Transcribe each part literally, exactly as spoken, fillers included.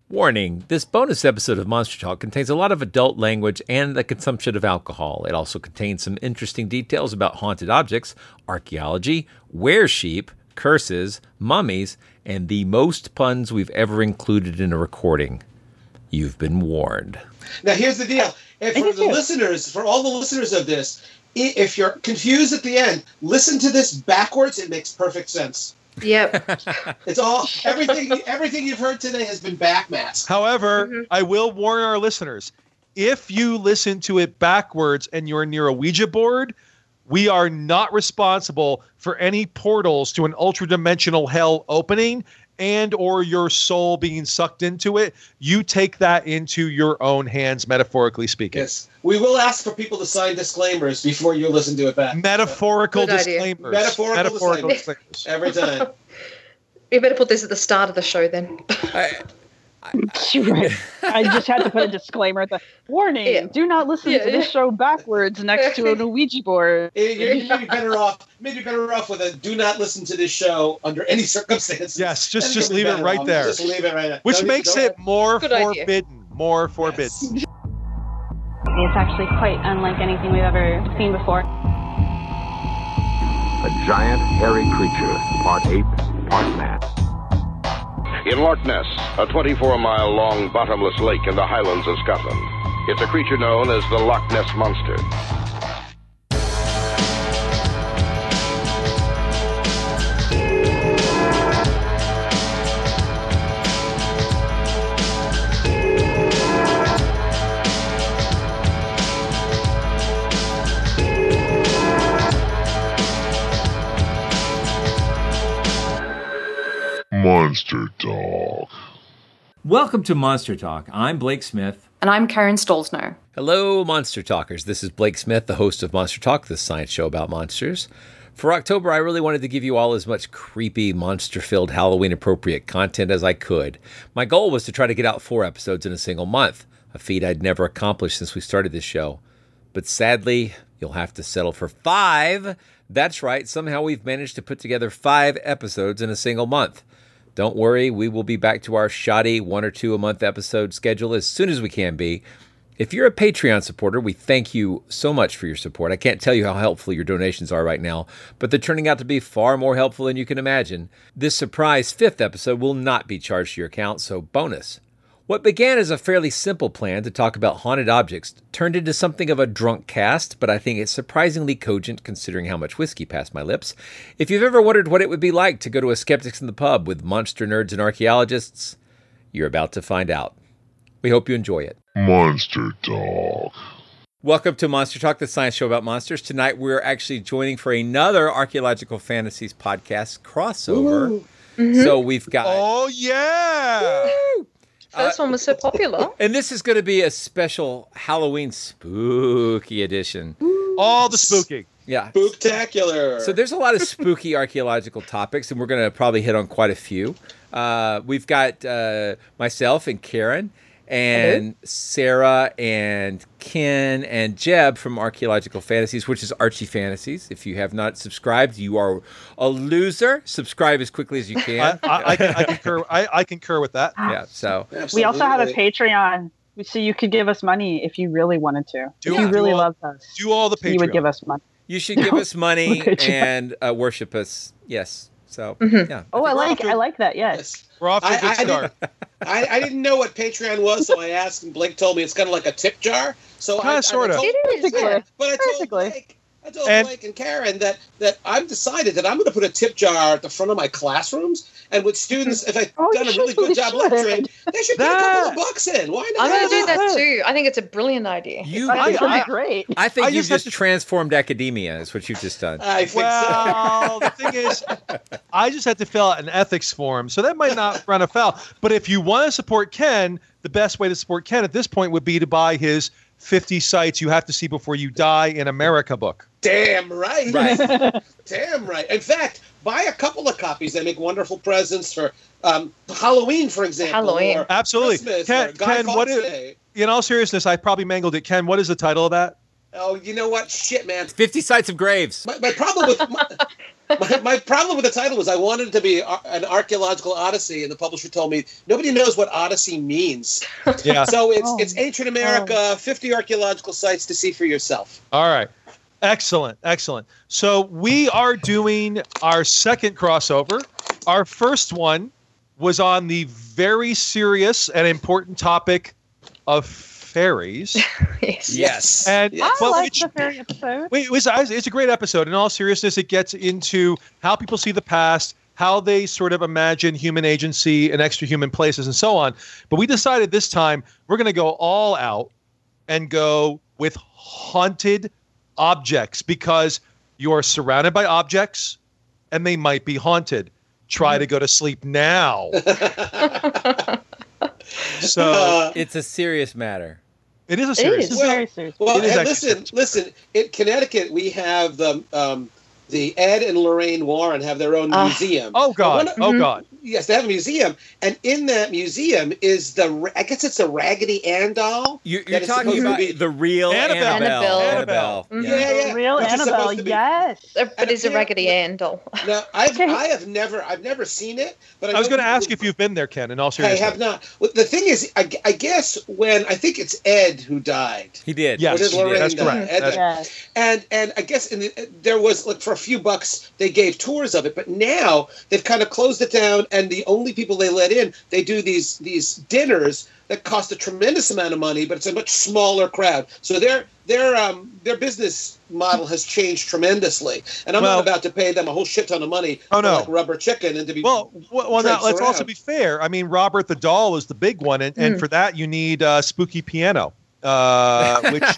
Warning, this bonus episode of Monster Talk contains a lot of adult language and the consumption of alcohol. It also contains some interesting details about haunted objects, archaeology, were-sheep, curses, mummies, and the most puns we've ever included in a recording. You've been warned. Now, here's the deal. And for the listeners, for all the listeners of this, if you're confused at the end, listen to this backwards. It makes perfect sense. Yep. It's all, everything everything you've heard today has been backmasked. However, Mm-hmm. I will warn our listeners, if you listen to it backwards and you're near a Ouija board, we are not responsible for any portals to an ultra-dimensional hell opening and or your soul being sucked into it. You take that into your own hands, metaphorically speaking. Yes. We will ask for people to sign disclaimers before you listen to it back. Metaphorical Good idea. disclaimers. Metaphorical Metaphorical disclaimers. disclaimers. Every time. You better put this at the start of the show then. I, Right. I just had to put a disclaimer at the warning. Yeah. Do not listen Yeah, to this yeah. show backwards next to a Ouija board. You're maybe better off. Maybe better off with a "Do not listen to this show under any circumstances." Yes, just That's just gonna be leave it better right off. there. Just leave it right there. Which Don't- makes don't- it more Good idea. forbidden. More forbidden. Yes. It's actually quite unlike anything we've ever seen before. A giant, hairy creature, part ape, part man. In Loch Ness, a twenty-four mile long bottomless lake in the Highlands of Scotland. It's a creature known as the Loch Ness Monster. Monster Talk. welcome to Monster Talk. I'm Blake Smith. And I'm Karen Stolzno. Hello, Monster Talkers. This is Blake Smith, the host of Monster Talk, the science show about monsters. For October, I really wanted to give you all as much creepy, monster-filled, Halloween-appropriate content as I could. My goal was to try to get out four episodes in a single month, a feat I'd never accomplished since we started this show. But sadly, you'll have to settle for five. That's right, somehow we've managed to put together five episodes in a single month. Don't worry, we will be back to our shoddy one or two a month episode schedule as soon as we can be. If you're a Patreon supporter, we thank you so much for your support. I can't tell you how helpful your donations are right now, but they're turning out to be far more helpful than you can imagine. This surprise fifth episode will not be charged to your account, so bonus. What began as a fairly simple plan to talk about haunted objects turned into something of a drunk cast, but I think it's surprisingly cogent considering how much whiskey passed my lips. If you've ever wondered what it would be like to go to a Skeptics in the Pub with monster nerds and archaeologists, you're about to find out. We hope you enjoy it. Monster Talk. Welcome to Monster Talk, the science show about monsters. Tonight we're actually joining for another Archaeological Fantasies podcast crossover. Mm-hmm. So we've got... Oh, yeah! Woo! First one was so popular. And this is going to be a special Halloween spooky edition. All the spooky. Yeah. Spooktacular. So there's a lot of spooky archaeological topics, and we're going to probably hit on quite a few. Uh, we've got uh, myself and Karen and Hello. Sarah and Ken and Jeb from Archaeological Fantasies, which is Archie Fantasies. If you have not subscribed, you are a loser. Subscribe as quickly as you can. I, I, I, can, I concur. I, I concur with that. Yeah. So We also have a Absolutely. Patreon, so you could give us money if you really wanted to. Do- if you do really all- loved us, Do all the Patreon. you would give us money. you should give us money Patreon. and uh, worship us. Yes. So Mhm. yeah. Oh, I we're like off to- I like that. Yes. Yes. We're off to a I- good I start. I, I didn't know what Patreon was, so I asked, and Blake told me it's kind of like a tip jar. So Kinda, I, sorta. I told, It is, Basically. yeah. But I told Basically. Blake, I told And- Blake and Karen that that I've decided that I'm going to put a tip jar at the front of my classrooms, and with students, if I've Oh, done you a really should, good you job should. lecturing, they should put a couple That- of bucks in. Why not? I'm going to do that Yeah. too. I think it's a brilliant idea. You, I think I- that'd be great. I think I you've just have just to- transformed academia. Is what you've just done. I think Well, the thing is, I just had to fill out an ethics form, so that might not run afoul. But if you want to support Ken, the best way to support Ken at this point would be to buy his fifty sites you have to see before you die in America book. so. Damn right. Right. Damn right. In fact, buy a couple of copies. They make wonderful presents for um, Halloween, for example. Halloween. Or Absolutely. Christmas, Ken, or Guy Ken what Fawkes is, Day. in all seriousness, I probably mangled it. Ken, what is the title of that? Oh, you know what? Shit, man. Fifty sites of graves. My, my problem with my, My, my problem with the title was I wanted it to be a- an archaeological odyssey, and the publisher told me nobody knows what odyssey means. Yeah. So it's Oh. it's ancient America, fifty archaeological sites to see for yourself. All right. Excellent. Excellent. So we are doing our second crossover. Our first one was on the very serious and important topic of fairies. Yes. Yes. And Yes. I but like which- the fairy episode. Wait, it was, it's a great episode. In all seriousness, it gets into how people see the past, how they sort of imagine human agency in extra human places, and so on. But we decided this time we're going to go all out and go with haunted objects, because you're surrounded by objects and they might be haunted. Try to go to sleep now. So Uh, It's a serious matter. it is a serious. It's Well- very serious. well, It is and actually listen, serious. listen. In Connecticut, we have the um, the Ed and Lorraine Warren have their own Ah. museum. Oh God! One- Oh Mhm. God! Yes, they have a museum, and in that museum is the ra- I guess it's a Raggedy Ann doll. You, that you're is talking supposed to about be- the real Annabelle. Annabelle. Annabelle. Annabelle. Mhm. Yeah, yeah, Real which is Annabelle, supposed to be- yes. Uh, But And it's a apparently- Raggedy Ann doll. Now, I've Okay. I have never I've never seen it, but I, I was know going to people- ask if you've been there, Ken. In all I seriousness, have not. Well, the thing is, I, I guess when I think it's Ed who died. He did. Yes, Or did he did. Lorraine that's die? correct. Ed That's- died. Yes. And and I guess in the, there was like for a few bucks they gave tours of it, but now they've kind of closed it down, and the only people they let in, they do these these dinners that cost a tremendous amount of money, but it's a much smaller crowd. So their their um their business model has changed tremendously, and I'm Well- not about to pay them a whole shit ton of money Oh, for no. like rubber chicken and to be Well, well, well now traipsed let's also around. be fair. I mean, Robert the Doll is the big one, and, and Mm. for that you need uh, Spooky Piano, uh, which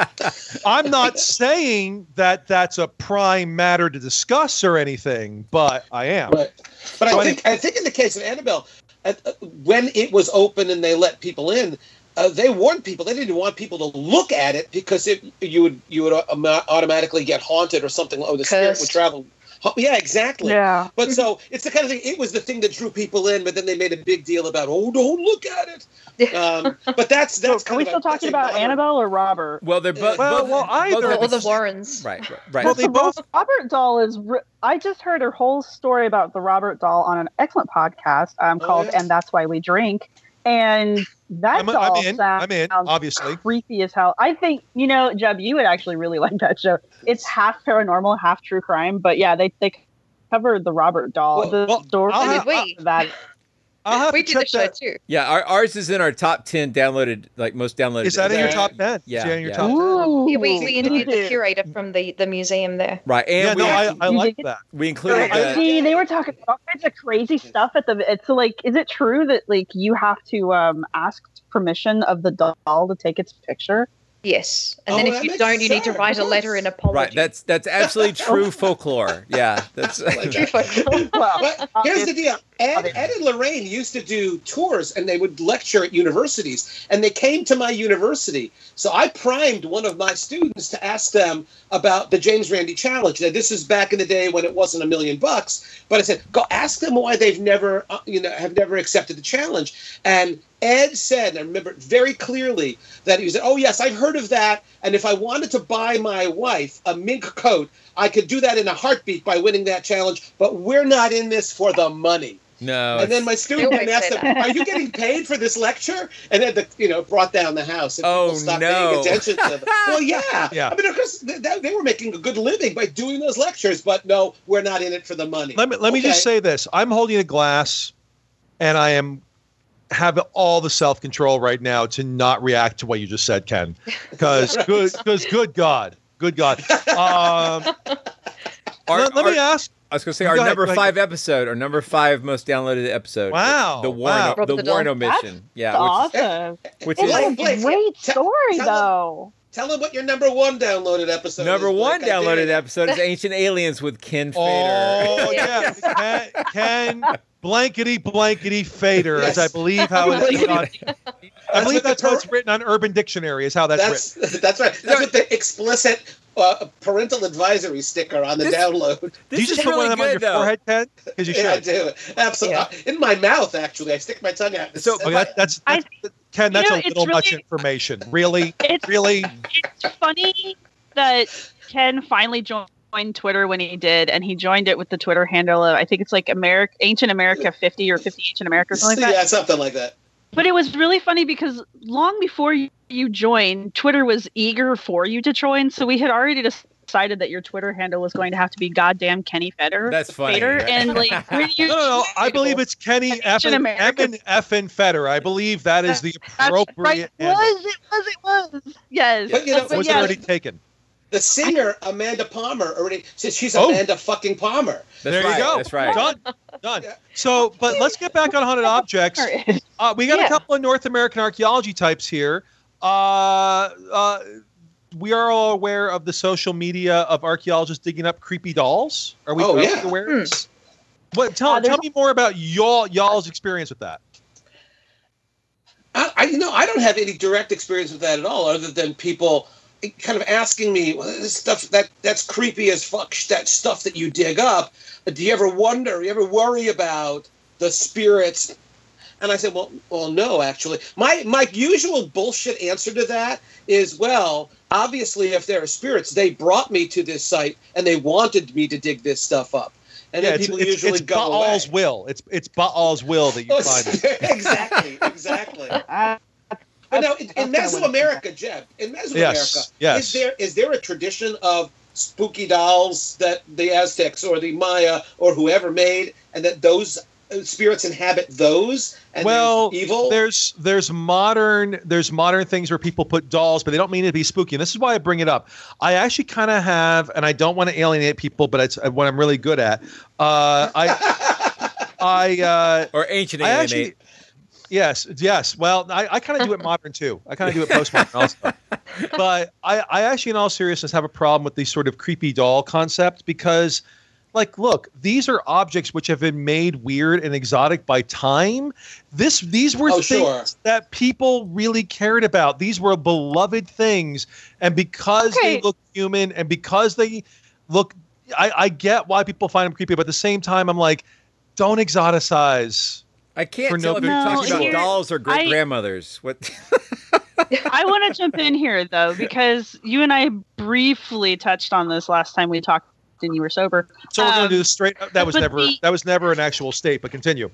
I'm not saying that that's a prime matter to discuss or anything, but I am. Right. But So I I think I think in the case of Annabelle, uh, uh, when it was open and they let people in, uh, they warned people they didn't want people to look at it because it you would you would uh, automatically get haunted or something. Oh, the spirit would Cursed. travel. Huh, Yeah, exactly. Yeah. But so it's the kind of thing. It was the thing that drew people in, but then they made a big deal about, oh, don't look at it. Um, but that's So that's. are kind we of a- still that's talking a about modern- Annabelle or Robert? Well, they're both. Well, both, well, both either. have Or the ex- Warrens. Right, right, right. Well, they The both. Robert doll is. Re- I just heard a whole story about the Robert doll on an excellent podcast um, Oh, called yes. "And That's Why We Drink," and that I'm, doll I'm in. sounds I'm in. Obviously. creepy as hell. I think you know, Jeb, you would actually really like that show. It's half paranormal, half true crime, but yeah, they they covered the Robert doll. Well- the well, story I'll So have- did we. of that. I'll have We to did the check show that. too. Yeah, our, ours is in our top ten downloaded, like most downloaded. Is that in your Yeah. top ten? Yeah, Is that in your yeah. top ten? Ooh, Yeah, we, we me interviewed the too. curator from the, the museum there. Right, and Yeah, we, no, I, I You like did? that. we included I the, See, they were talking all kinds of crazy stuff at the. It's like, is it true that like you have to um ask permission of the doll to take its picture? Yes. And Oh, then that if you makes don't, you need to sense. write a letter in apology. right. That's that's absolutely true folklore. Yeah, that's True folklore. Well, But here's the deal. Ed, Ed and Lorraine used to do tours, and they would lecture at universities, and they came to my university. So I primed one of my students to ask them about the James Randi Challenge. Now, this is back in the day when it wasn't a million bucks, but I said, go ask them why they've never, uh, you know, have never accepted the challenge. And Ed said, and I remember it very clearly, that he said, oh, yes, I've heard of that, and if I wanted to buy my wife a mink coat, I could do that in a heartbeat by winning that challenge, but we're not in this for the money. no. And then my student They then always asked say them, that. "Are you getting paid for this lecture?" And then the you know brought down the house. And Oh, people stopped no. paying attention to them. Well, yeah, Yeah. I mean, of course, they, they were making a good living by doing those lectures, but no, we're not in it for the money. Let me let me just Okay. say this. I'm holding a glass, and I am have all the self control right now to not react to what you just said, Ken. Because Right. good, because good God, good God. Um, Our- let, let me our- ask. I was going to say Go our ahead, number go ahead. five episode, our number five most downloaded episode. Wow, The, the Warren, wow. the Robert the Warren Doll. omission. Yeah, awesome. which, It's which is Blake, a Blake, great tell- story, tell them- though. Tell them what your number one downloaded episode number is. one Blake. I dare downloaded you. episode is Ancient Aliens with Ken Fader. Oh yeah, Ken, Ken blankety blankety Fader, Yes. as I believe how it's written on. I believe what the that's how per- it's written on Urban Dictionary. Is how that's, written. That's that's right. That's what the explicit uh, parental advisory sticker on the This- download. This Do you just is put really one of them on your good, though. forehead, Ken? Because you Yeah, I should. do. Absolutely. Yeah. In my mouth, actually. I stick my tongue out. So- Okay, that, that's, I- that's Ken. That's you know, a it's little much really- information. Really, It's really. it's funny that Ken finally joined Twitter when he did, and he joined it with the Twitter handle of, I think it's like America, Ancient America fifty or fifty Ancient America or something like that. Yeah, something like that. But it was really funny because long before you, you joined, Twitter was eager for you to join. So we had already decided that your Twitter handle was going to have to be goddamn Kenny Feder. That's funny. Feder, Right? and like, where do you? No, no, no. I believe it's Kenny Ancient Effin America. Effin Effin Feder. I believe that is the That's appropriate. right. It handle. was, it was, it was. Yes. But, you know, But Was yes. it already taken? The singer Amanda Palmer already says she's Oh. Amanda fucking Palmer. That's There right. you go. That's right. Done. Done. So, but let's get back on haunted objects. Uh, we got Yeah. a couple of North American archaeology types here. Uh, uh, we are all aware of the social media of archaeologists digging up creepy dolls. Are we, Oh, are we yeah. aware? Hmm. of this? What? Tell, Uh, there's- tell me more about y'all y'all's experience with that. I, I, you know, I don't have any direct experience with that at all, other than people kind of asking me, well, this stuff that that's creepy as fuck. That stuff that you dig up. Do you ever wonder? You ever worry about the spirits? And I said, well, well, no, actually. My my usual bullshit answer to that is, well, obviously, if there are spirits, they brought me to this site and they wanted me to dig this stuff up. And Yeah, then it's, people it's, usually it's go Baal's away. will. It's it's Baal's will that you find it. exactly, exactly. Uh, But now, in, that's in kinda what I'm Mesoamerica, Jeb, in Mesoamerica, Yes, yes. is there is there a tradition of spooky dolls that the Aztecs or the Maya or whoever made, and that those uh, spirits inhabit those? And Well, there's evil. there's there's modern there's modern things where people put dolls, but they don't mean it to be spooky. And this is why I bring it up. I actually kind of have, and I don't want to alienate people, but it's what I'm really good at. Uh, I I uh, Or ancient I alienate. actually. Yes, yes. Well, I, I kind of do it modern too. I kind of do it postmodern also. But I, I actually, in all seriousness, have a problem with the sort of creepy doll concept because, like, look, these are objects which have been made weird and exotic by time. This, these were Oh, things sure. that people really cared about. These were beloved things, and because Okay. they look human, and because they look, I, I get why people find them creepy. But at the same time, I'm like, don't exoticize. I can't For tell no if you're good talking reason. about Here- dolls or I- great grandmothers. What? I want to jump in here though, because you and I briefly touched on this last time we talked and you were sober. So we're going Um, to do this straight. That was but never. the- that was never an actual state. But continue.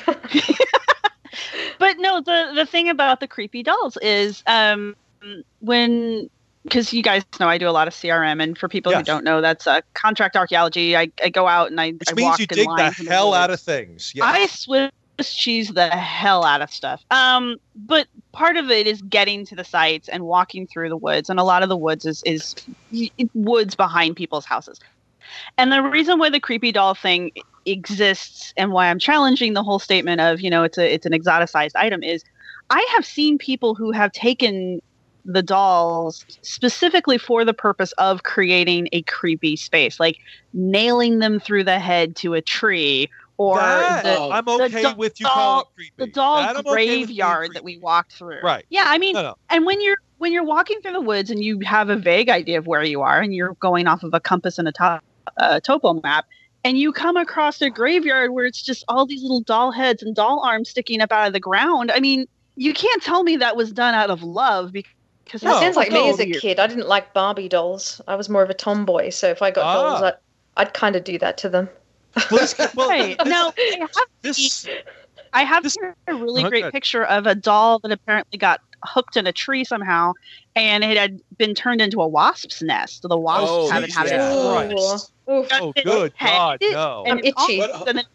But no, the the thing about the creepy dolls is um, when, because you guys know I do a lot of C R M, and for people who Yes. don't know, that's uh, contract archaeology. I, I go out and I, Which I means walk you in dig the lines in the hell out woods. of things. Yeah. I Swiss cheese the hell out of stuff. Um, but part of it is getting to the sites and walking through the woods, and a lot of the woods is is y- woods behind people's houses. And the reason why the creepy doll thing exists and why I'm challenging the whole statement of, you know, it's a it's an exoticized item is I have seen people who have taken the dolls specifically for the purpose of creating a creepy space, like nailing them through the head to a tree, or That, the, Oh. I'm the okay with you calling it creepy. the doll That I'm okay with being graveyard that creepy. we walked through. Right. Yeah, I mean, No, no. and when you're when you're walking through the woods and you have a vague idea of where you are, and you're going off of a compass and a to- uh, topo map, and you come across a graveyard where it's just all these little doll heads and doll arms sticking up out of the ground. I mean, you can't tell me that was done out of love because That sounds like me as a weird. kid. I didn't like Barbie dolls. I was more of a tomboy. So if I got Ah. dolls, I'd, I'd kind of do that to them. Well, this, well, Right. Now, I have, this, I have this- here a really Oh, great good. picture of a doll that apparently got hooked in a tree somehow, and it had been turned into a wasp's nest. So the wasps Oh, haven't had yeah. it. Christ. Ooh. Oof. oh, good God, no. I'm itchy. What- And then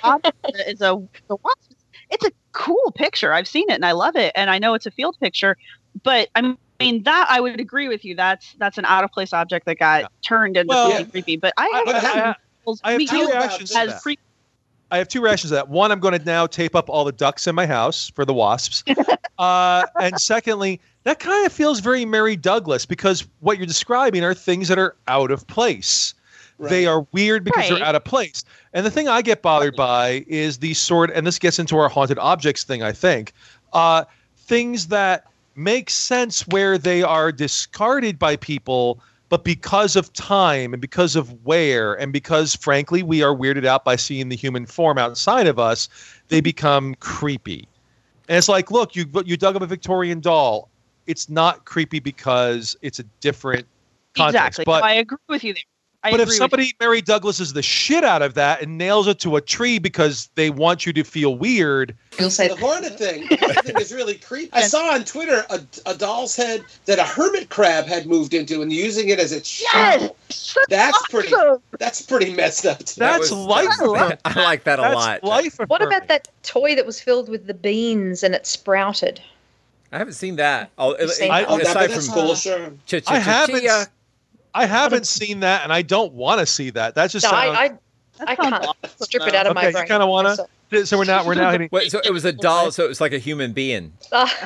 is a the wasp. It's a cool picture. I've seen it and I love it, and I know it's a field picture. But I mean, that I would agree with you. That's that's an out of place object that got Yeah. turned into Well, something creepy. But I I, have But I, how- people's I have meet two you reactions to as that. creepy. I have two reactions to that. One, I'm going to now tape up all the ducks in my house for the wasps. uh, and secondly, that kind of feels very Mary Douglas because what you're describing are things that are out of place. They Right. are weird because Right. they're out of place. And the thing I get bothered by is these sort, and this gets into our haunted objects thing, I think, uh, things that make sense where they are discarded by people, but because of time and because of wear and because, frankly, we are weirded out by seeing the human form outside of us, they become creepy. And it's like, look, you you dug up a Victorian doll. It's not creepy because it's a different context. Exactly. But I agree with you there. I but if agree with somebody Mary Douglases the shit out of that and nails it to a tree because they want you to feel weird, You'll say The hornet thing, the hornet thing is really creepy. I saw on Twitter a, a doll's head that a hermit crab had moved into and using it as its shell. Yes! That's pretty. Awesome. That's pretty messed up. Too. That's was- life. that was- I like that a That's lot. life. What affirming. about that toy that was filled with the beans and it sprouted? I haven't seen that. Oh, You've seen I- that? Oh, that, aside but that's from cool, sure. Ch- ch- I ch- haven't. chia. I haven't seen that, and I don't want to see that. That just No, sounds. I, I, That I sounds can't awesome. strip it out of my Okay, you brain. kinda wanna? So- so we're not. We're now hitting. Wait, so it was a doll, so it was like a human being.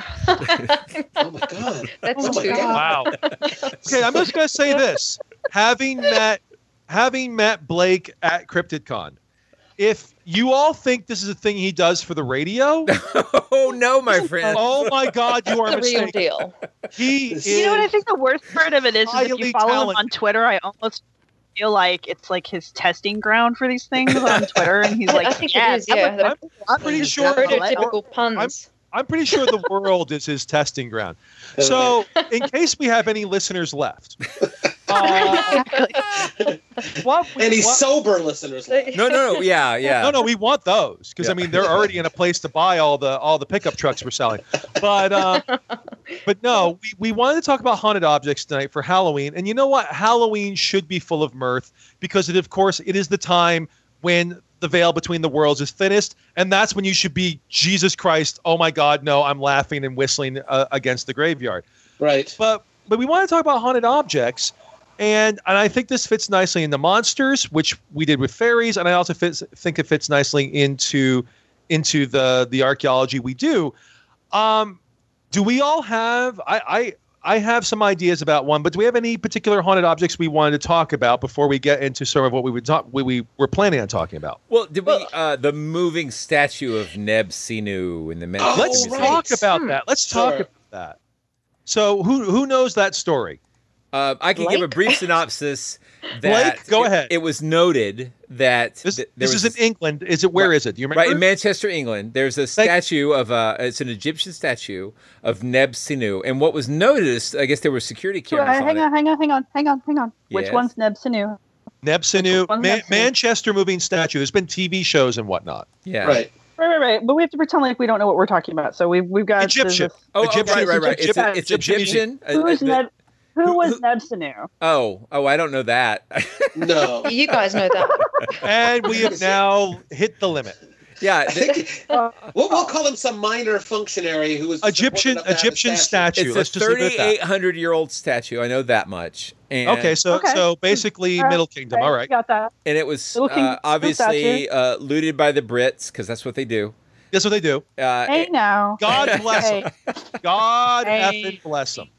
Oh my god. That's Oh my too God. Wow. Okay, I'm just gonna say this: having met, having met Blake at CryptidCon, if you all think this is a thing he does for the radio, Oh no, my friend. oh my God, you are the real mistaken. deal. He is. You know what I think the worst part of it is, is if highly you follow him talented. on Twitter, I almost feel like it's like his testing ground for these things on Twitter, and he's I- like, I think yeah, it is, yeah. that was- I'm pretty sure. Prototypical puns. I'm pretty sure the world is his testing ground. So, in case we have any listeners left, uh, what we, Any what- sober listeners? No, no, no. Yeah, yeah. no, no, we want those because I Yeah. mean they're already in a place to buy all the all the pickup trucks we're selling. But uh, but no, we, we wanted to talk about haunted objects tonight for Halloween, and you know what? Halloween should be full of mirth because it, of course, it is the time when the veil between the worlds is thinnest, and that's when you should be Jesus Christ. Oh my God, no! I'm laughing and whistling uh, against the graveyard. Right. But but we want to talk about haunted objects, and and I think this fits nicely into monsters, which we did with fairies, and I also fits, think it fits nicely into into the the archaeology we do. Um, do we all have? I I I have some ideas about one, but do we have any particular haunted objects we wanted to talk about before we get into some of what we would talk we, we were planning on talking about? Well, did we uh, the moving statue of Neb Sinu in the Met? Oh, Let's right. talk about Hmm. that. Let's talk Sure. about that. So who who knows that story? Uh, I can give a Blake? brief synopsis. That Blake, go it, ahead. It was noted that This, th- there this was is in England. Is it? Where Right. is it? Do you remember? right in Manchester, England. There's a Thank- statue of uh, it's an Egyptian statue of Neb Sinu, and what was noticed, I guess there were security cameras Right, on hang it. on, hang on, hang on, hang on, hang on. Which Yes. one's Neb Sinu? Neb Sinu, One Man- Neb Sinu. Manchester moving statue. There's been T V shows and whatnot. Yeah. Right. Right, right, right. But we have to pretend like we don't know what we're talking about. So we've we've got Egyptian. this- Oh, oh, Egyptian- right, right, right. It's, Egyptian- a, it's Egyptian- Egyptian. Uh, Who is uh, the- Neb? Who who- was who- Neb Sinu? Oh, oh, I don't know that. No. You guys know that. And we have now hit the limit. yeah, I the- think we'll, we'll call him some minor functionary who was Egyptian supported up to have a Egyptian statue. it's Let's a just leave it at thirty-eight hundred year old statue. I know that much. And, that. Okay, so Okay. so basically All right. Middle Kingdom. All right. Got that. and it was Little King- uh, little obviously uh, looted by the Brits because that's what they do. That's what they do. Uh, Hey now. God bless Hey. them. God Hey. effing bless them.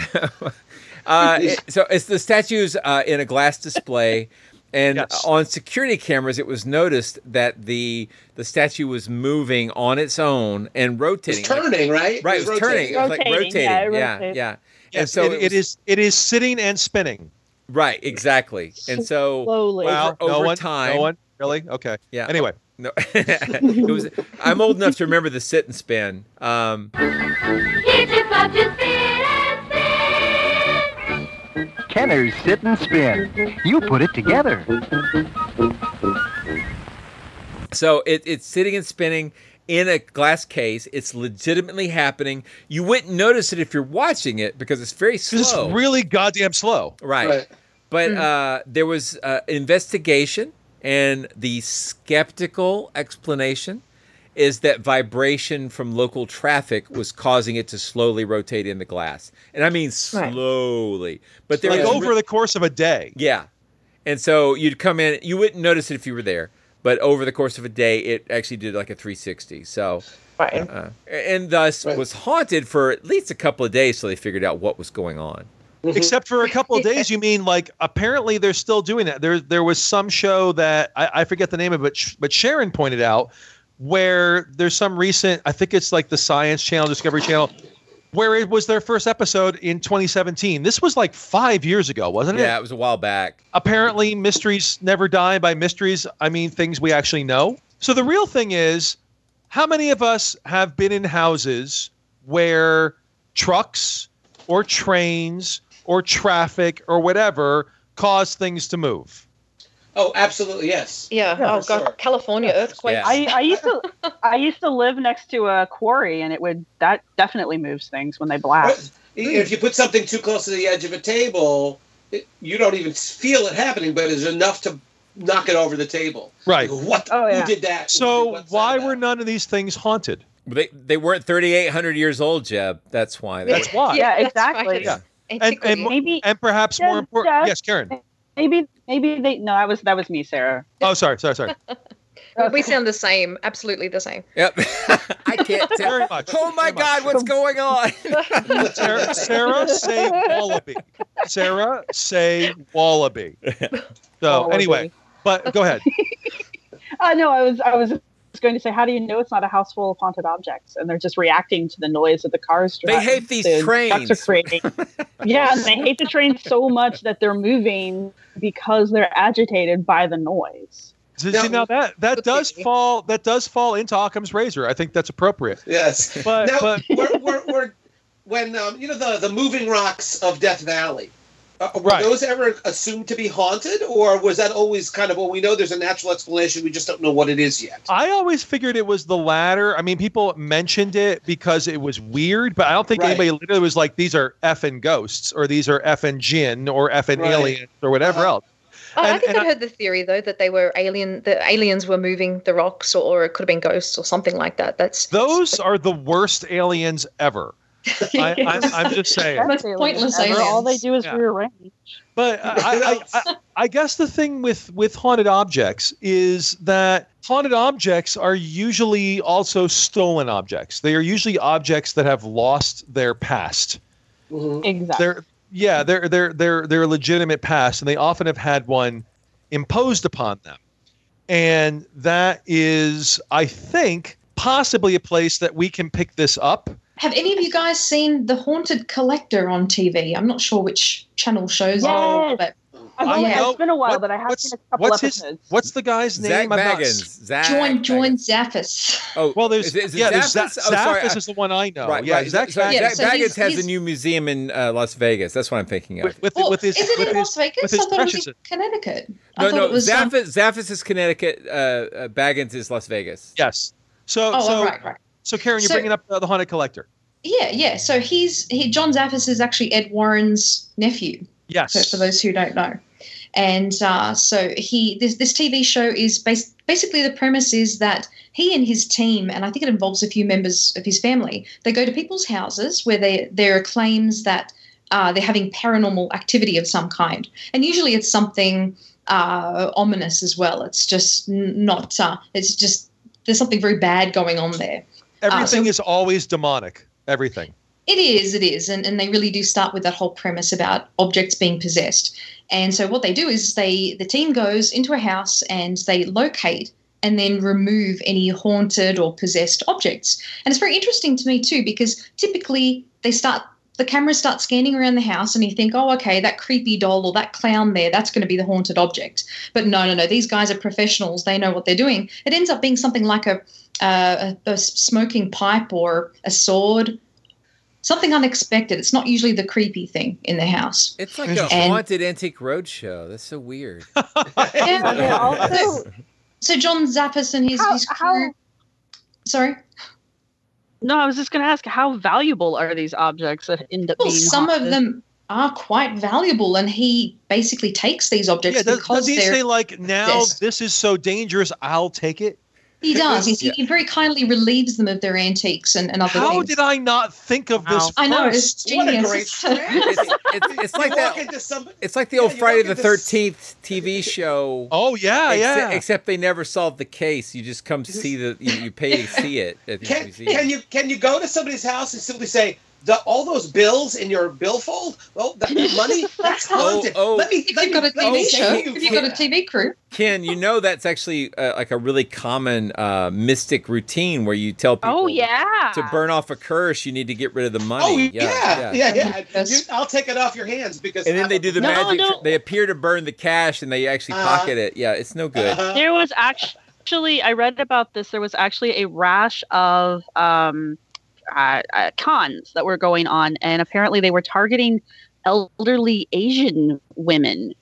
uh, it- so it's the statues uh, in a glass display, and Yes. on security cameras, it was noticed that the the statue was moving on its own and It's rotating. like- turning, right? right, it was turning. It was like Rotating, rotating. yeah, it Yeah, rotates. yeah. And Yes, so it, it, it was- is it is sitting and spinning. right, exactly. And so Slowly. Wow. over no one. time- No one. Really? Okay. yeah. Anyway. No, it was. I'm old enough to remember the sit and spin. Um, Kenner's Sit and Spin. You put it together. so it, it's sitting and spinning in a glass case. It's legitimately happening. You wouldn't notice it if you're watching it because it's very This is slow. really goddamn slow. right. Right. But uh, there was uh, investigation, and the skeptical explanation is that vibration from local traffic was causing it to slowly rotate in the glass. And I mean slowly. But there Like was over the course of a day. yeah. And so you'd come in, you wouldn't notice it if you were there, but over the course of a day, it actually did like a three sixty. So, Right. uh, and thus Right. was haunted for at least a couple of days till they figured out what was going on. Except for a couple of days, you mean like apparently they're still doing that. There, there was some show that I, I forget the name of it, sh- but Sharon pointed out where there's some recent, I think it's like the Science Channel, Discovery Channel, where it was their first episode in twenty seventeen. This was like five years ago, wasn't it? Yeah, it was a while back. Apparently, mysteries never die. By mysteries, I mean things we actually know. So the real thing is, how many of us have been in houses where trucks or trains or traffic or whatever cause things to move. Oh, absolutely, yes. Yeah. Yeah, oh for god, sure. California earthquake. Yeah. I, I used to I used to live next to a quarry, and it would that definitely moves things when they blast. If you put something too close to the edge of a table, it, you don't even feel it happening, but it's enough to knock it over the table. Right. What? Oh, yeah. Who did that? So What's that why about? were none of these things haunted? They they weren't thirty-eight hundred years old, Jeb. That's why. They That's were, why. Yeah, that's exactly. right. Yeah. And, Antiquity. and, Maybe and perhaps Yeah, more important. yeah. Yes, Karen. maybe maybe they no, that was that was me, Sarah. Oh, sorry, sorry, sorry. we sound the same. Absolutely the same. Yep. I can't tell. Very much. Oh my Very God, much. what's going on? Sarah, Sarah, say wallaby. Sarah, say wallaby. So Wallaby. anyway, but go ahead. Uh, no, I was I was going to say, how do you know it's not a house full of haunted objects, and they're just reacting to the noise of the cars? They driving- hate these the trains. trucks are creating. Yeah, and they hate the trains so much that they're moving because they're agitated by the noise. So, Now- see, now that that does fall that does fall into Occam's razor. I think that's appropriate. Yes. But now, but we're, we're, we're, when um, you know the the moving rocks of Death Valley, uh, were Right. those ever assumed to be haunted, or was that always kind of, well, we know there's a natural explanation, we just don't know what it is yet? I always figured it was the latter. I mean, people mentioned it because it was weird, but I don't think Right. anybody literally was like, these are effing ghosts or these are effing jinn or effing Right. aliens or whatever Uh-huh. else. Oh, I And- think and I heard the theory though that they were alien. The aliens were moving the rocks, or, or it could have been ghosts or something like that. That's Those are the worst aliens ever. I, I'm, I'm just saying. Most pointless Ever, aliens. all they do is Yeah. rearrange. But I, I, I, I guess the thing with, with haunted objects is that haunted objects are usually also stolen objects. They are usually objects that have lost their past. Mhm. Exactly. They're yeah, they're they're they're they're a legitimate past, and they often have had one imposed upon them. And that is, I think, possibly a place that we can pick this up. Have any of you guys seen The Haunted Collector on T V? I'm not sure which channel shows Yes. it, but I've I only, know. It's been a while, What- but I have what's, seen a couple what's his episodes. what's the guy's Zach name? I'm not s- Baggins. Zach join join Baggins. Zaffis. Oh, Well, there's is it, is it yeah, there's Zaffis? Zach, Oh, sorry, Zaffis I- is the one I know. Right, yeah, right. Zach so, Baggins. Yeah, Zach so Baggins he's- has a he's- new museum in uh, Las Vegas. That's what I'm thinking of. with, with, Well, with his is it with in his, Las Vegas? with his I thought it was precious. in Connecticut. I no, thought no, it was. um, Zaffis, Zaffis is Connecticut. Uh, uh, Baggins is Las Vegas. Yes. So oh, so right, right. so Karen, you're So- bringing up uh, the haunted collector. Yeah, yeah. So he's he. John Zaffis is actually Ed Warren's nephew. Yes. For, for those who don't know, and uh, so he this this T V show is based. Basically, the premise is that he and his team, and I think it involves a few members of his family, they go to people's houses where they, there are claims that uh, they're having paranormal activity of some kind. And usually it's something uh, ominous as well. It's just n- not, uh, it's just, there's something very bad going on there. Everything so- is always demonic. Everything. It is, it is. And, and they really do start with that whole premise about objects being possessed. And so what they do is they the team goes into a house and they locate and then remove any haunted or possessed objects. And it's very interesting to me too, because typically they start the cameras start scanning around the house and you think, oh, okay, that creepy doll or that clown there, that's going to be the haunted object. But no, no, no, these guys are professionals. They know what they're doing. It ends up being something like a, uh, a, a smoking pipe or a sword. Something unexpected. It's not usually the creepy thing in the house. It's like a And- haunted antique roadshow. That's so weird. Yeah. And they also, So John Zappis and his, How- his crew. how- Sorry. no, I was just going to ask, how valuable are these objects that end up Well, being some of haunted? them are quite valuable, and he basically takes these objects Yeah, does, because does he they're. say like now Yes. this is so dangerous, I'll take it? He does. He, Yeah. he very kindly relieves them of their antiques and, and other How things. did I not think of this? Wow. I know it's first? What a genius. great plan. It's, it's, it's like You walk that. into somebody- It's like the Yeah, old you Friday walk the into- Thirteenth T V show. Oh yeah, Except, yeah. except they never solved the case. You just come see the. You, you pay to see it at the Can, museum. can you can you go to somebody's house and simply say, the, all those bills in your billfold? Well, that money, that's haunted. oh. Let me, If let you've me, got a let T V me show, thank you if you've for got a that. T V crew, Ken, you know that's actually uh, like a really common uh, mystic routine where you tell people Oh, yeah. to burn off a curse, you need to get rid of the money. Oh yeah, yeah, yeah. Yes. You- I'll take it off your hands because. And then they do the No, magic. no. They appear to burn the cash and they actually Uh-huh. pocket it. Yeah, it's no good. Uh-huh. There was actually, I read about this. There was actually a rash of um, uh, uh, cons that were going on, and apparently they were targeting elderly Asian women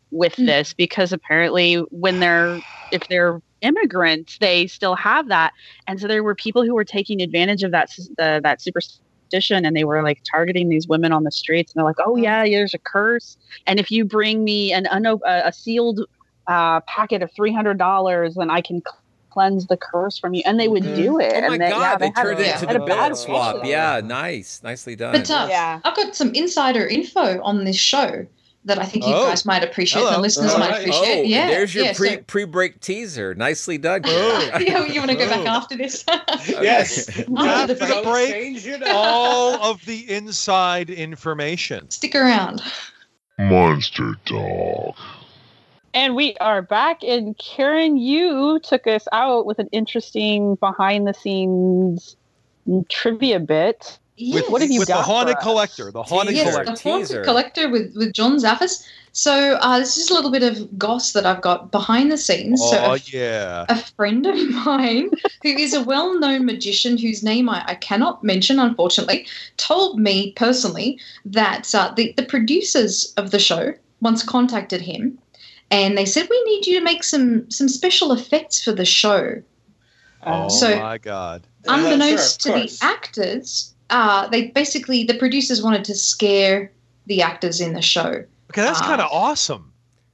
with Mm. this because apparently when they're if they're immigrants, they still have that, and so there were people who were taking advantage of that uh, that superstition, and they were like targeting these women on the streets, and they're like, "Oh yeah, there's a curse, and if you bring me an uno- uh, a sealed uh, packet of three hundred dollars, then I can." Cleanse the curse from you, and they would do it. Oh my and they, god, yeah, they, they had turned a- it yeah, into had the a bad billet swap. reputation. Yeah, nice. Nicely done. But uh, Yeah. I've got some insider info on this show that I think you Oh. guys might appreciate, and Hello. the listeners All might right. appreciate. oh, yeah, there's your yeah, pre, so- pre-break teaser. Nicely done. Oh. yeah, you want to go back Oh. after this? Yes. After the After the break, Change it up. all of the inside information. Stick around. Monster Talk. And we are back, and Karen, you took us out with an interesting behind-the-scenes trivia bit. Yes. What have you With got the Haunted for us? Collector. The Haunted Yes, Collector. the Collector. Haunted Teaser. Collector with, with John Zaffis. So uh, this is a little bit of goss that I've got behind the scenes. so Oh, a, yeah. a friend of mine who is a well-known magician whose name I, I cannot mention, unfortunately, told me personally that uh, the, the producers of the show once contacted him and they said, we need you to make some, some special effects for the show. Oh, So- my God. Uh, Unbeknownst sure, of to the course. actors, uh, they basically, the producers wanted to scare the actors in the show. Okay, that's Uh, kind of awesome.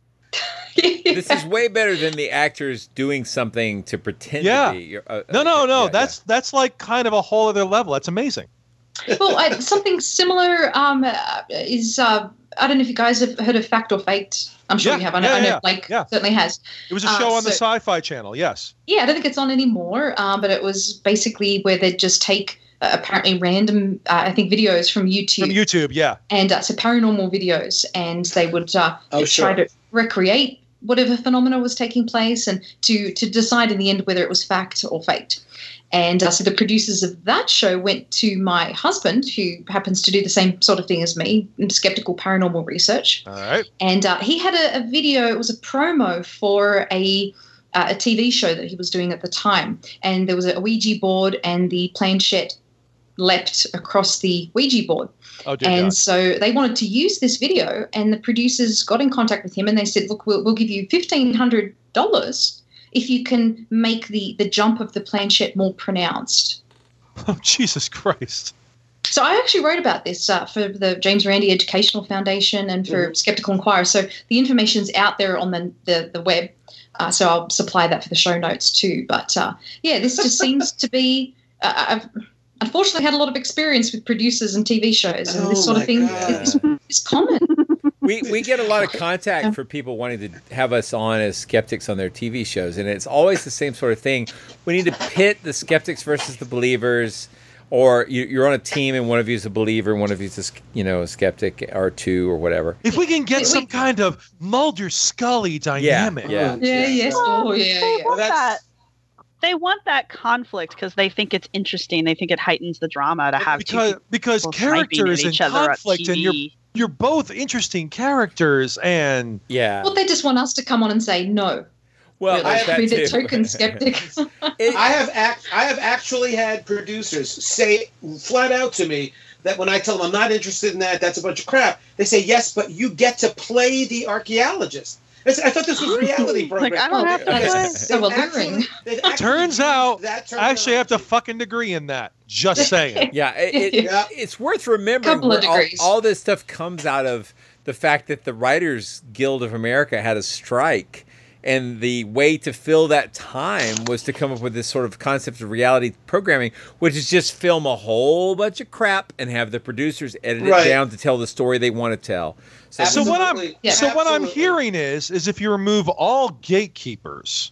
This is way better than the actors doing something to pretend Yeah. to be. You're, uh, No, no, no. yeah, that's that's like kind of a whole other level. That's amazing. well, I, something similar um, uh, is, uh, I don't know if you guys have heard of Fact or Faked. I'm sure Yeah, you have. I know, yeah, I know yeah, Blake yeah. certainly has. It was a Uh, show on the so- Sci-Fi Channel. Yes. Yeah, I don't think it's on anymore, um, but it was basically where they'd just take uh, apparently random, uh, I think, videos from YouTube, From YouTube. Yeah. and uh, so paranormal videos, and they would uh, Oh, try sure. to recreate whatever phenomena was taking place and to, to decide in the end whether it was fact or faked. And uh, so the producers of that show went to my husband, who happens to do the same sort of thing as me, in skeptical paranormal research. All right. And uh, he had a, a video, it was a promo for a, uh, a T V show that he was doing at the time. And there was a Ouija board, and the planchette leapt across the Ouija board. Oh, dear And God. so they wanted to use this video, and the producers got in contact with him, and they said, look, we'll, we'll give you fifteen hundred dollars if you can make the, the jump of the planchette more pronounced. Oh, Jesus Christ. So I actually wrote about this uh, for the James Randi Educational Foundation and for Mhm. Skeptical Inquirer. So the information's out there on the, the, the web. Uh, so I'll supply that for the show notes too. But uh, yeah, this just seems to be... Uh, I've unfortunately had a lot of experience with producers and T V shows, and Oh this sort of my thing God. is, is common. we we get a lot of contact for people wanting to have us on as skeptics on their T V shows, and it's always the same sort of thing. We need to pit the skeptics versus the believers, or you, you're on a team and one of you is a believer, and one of you is a, sk- you know a skeptic or two or whatever. If we can get We- some kind of Mulder Scully Yeah, dynamic. yeah. Yeah, yes. Oh, yeah, They yeah. want that's- that. They want that conflict because they think it's interesting. They think it heightens the drama to have two because people because sniping characters at and each other on conflict, and you're T V. you're both interesting characters, and Yeah. Well, they just want us to come on and say no. Well, Really. there's that Be the too. token skeptic. It- I have act, I have actually had producers say flat out to me that when I tell them I'm not interested in that, that's a bunch of crap. They say yes, but you get to play the archaeologist. I, said, I thought this was reality program. Like, I don't have to That play. is so alluring. they've actually turns used out that I actually have to terminology. fucking degree in that. Just saying. Yeah, it, it, Yeah. it's worth remembering Couple of where all, degrees. all this stuff comes out of the fact that the Writers Guild of America had a strike, and the way to fill that time was to come up with this sort of concept of reality programming, which is just film a whole bunch of crap and have the producers edit Right. it down to tell the story they want to tell. So, So what I'm Absolutely. Yeah. so what I'm Absolutely. hearing is is if you remove all gatekeepers,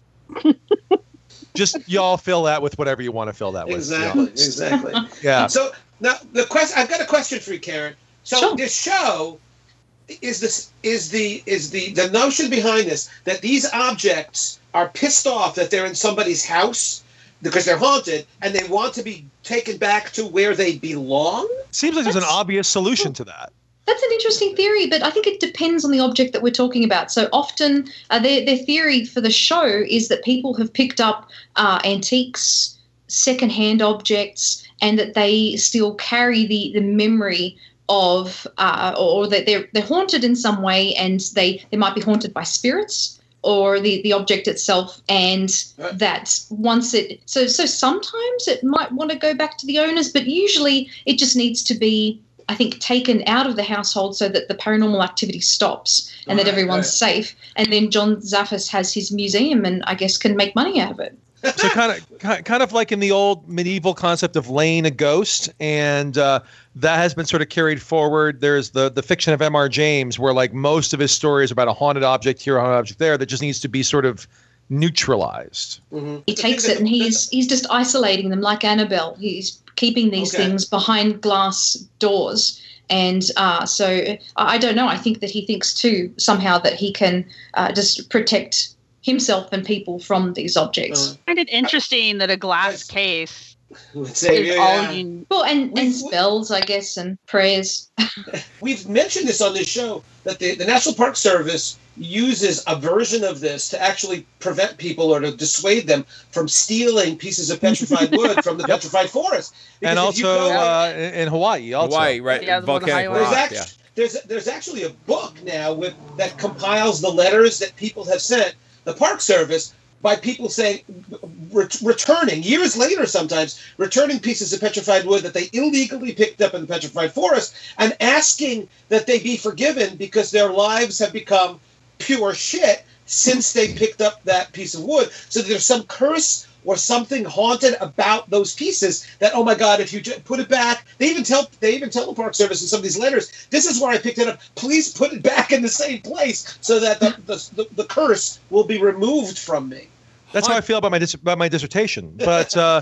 just y'all fill that with whatever you want to fill that with. to be Exactly, honest. exactly. Yeah. So now the question I've got a question for you, Karen. So Sure. this show is this is the is the the notion behind this that these objects are pissed off that they're in somebody's house because they're haunted and they want to be taken back to where they belong? Seems like there's an That's- obvious solution to that. That's an interesting theory, but I think it depends on the object that we're talking about. So often, uh, their, their theory for the show is that people have picked up uh, antiques, secondhand objects, and that they still carry the, the memory of, uh, or that they're they're haunted in some way, and they, they might be haunted by spirits or the, the object itself, and that once it so so sometimes it might want to go back to the owners, but usually it just needs to be, I think, taken out of the household so that the paranormal activity stops and All that right, everyone's right. safe. And then John Zaffis has his museum and I guess can make money out of it. So kind of, kind of like in the old medieval concept of laying a ghost, and uh, that has been sort of carried forward. There's the the fiction of M R James, where like most of his stories are about a haunted object here, a haunted object there, that just needs to be sort of neutralized. Mm-hmm. He takes it and he's he's just isolating them like Annabelle. He's keeping these Okay. things behind glass doors. And uh, so I I don't know. I think that he thinks too somehow that he can uh, just protect himself and people from these objects. Uh, I find it interesting that a glass Yes. case Let's say, is yeah, all yeah. you. Well, and, We- and we- spells, I guess, and prayers. We've mentioned this on this show, that the, the National Park Service uses a version of this to actually prevent people or to dissuade them from stealing pieces of petrified wood from the petrified forest. Because And if you also go- uh, in in Hawaii, also. Hawaii, right? Yeah, the one in Volcanic Hawaii. There's, rock, act- yeah. there's there's actually a book now with that compiles the letters that people have sent the Park Service by people saying, re- returning years later, sometimes returning pieces of petrified wood that they illegally picked up in the petrified forest, and asking that they be forgiven because their lives have become pure shit since they picked up that piece of wood. So there's some curse or something haunted about those pieces that, oh my God, if you ju- put it back, they even tell they even tell the Park Service in some of these letters, this is where I picked it up. Please put it back in the same place so that the the, the, the curse will be removed from me. That's how I feel about my dis- about my dissertation. But uh,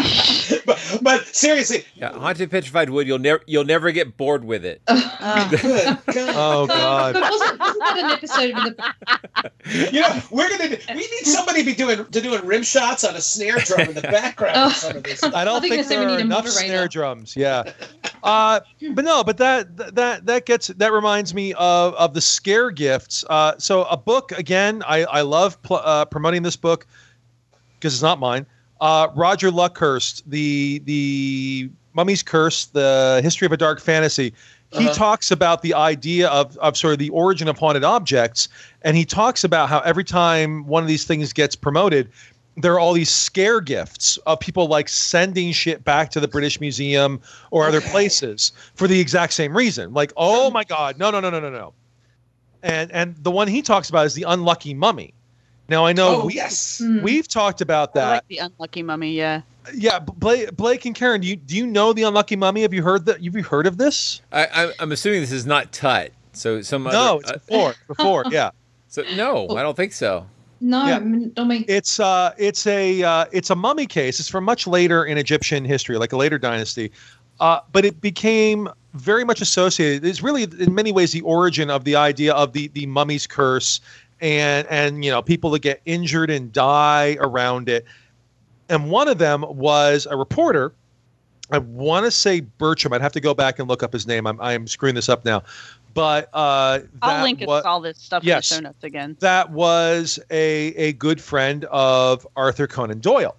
but, but seriously, Yeah, haunted petrified wood. You'll never you'll never get bored with it. Uh, good God. oh god, But wasn't, wasn't that an episode of the You know, we're gonna. We need somebody to be doing to doing rim shots on a snare drum in the background. Oh. Of some of this. I don't I think think I said there we are need a enough moderator. snare drums. Yeah, uh, but no, but that that that gets that reminds me of of the scare gifts. Uh, so a book again. I I love pl- uh, promoting this book because it's not mine. Uh, Roger Luckhurst, the the Mummy's Curse, the History of a Dark Fantasy. He Uh-huh. talks about the idea of, of sort of the origin of haunted objects, and he talks about how every time one of these things gets promoted, there are all these scare gifts of people like sending shit back to the British Museum or other Okay. places for the exact same reason. Like, oh my God, no, no, no, no, no, no. And and the one he talks about is the unlucky mummy. Now I know Oh we, yes. Mm. we've talked about I that. like the unlucky mummy. Yeah. Yeah, Blake, Blake and Karen, do you do you know the unlucky mummy? Have you heard that? Have you heard of this? I, I, I'm assuming this is not Tut. So some No, other. it's uh, before. Before, yeah. so no, I don't think so. no, Yeah. I mean, I mean, It's uh, it's a uh, it's a mummy case. It's from much later in Egyptian history, like a later dynasty, uh, but it became very much associated. It's really, in many ways, the origin of the idea of the the mummy's curse, and and you know people that get injured and die around it. And one of them was a reporter. I want to say Bertram. I'd have to go back and look up his name. I'm I'm screwing this up now, but uh, I'll that link it wa- to all this stuff yes. in the show notes again. that was a a good friend of Arthur Conan Doyle.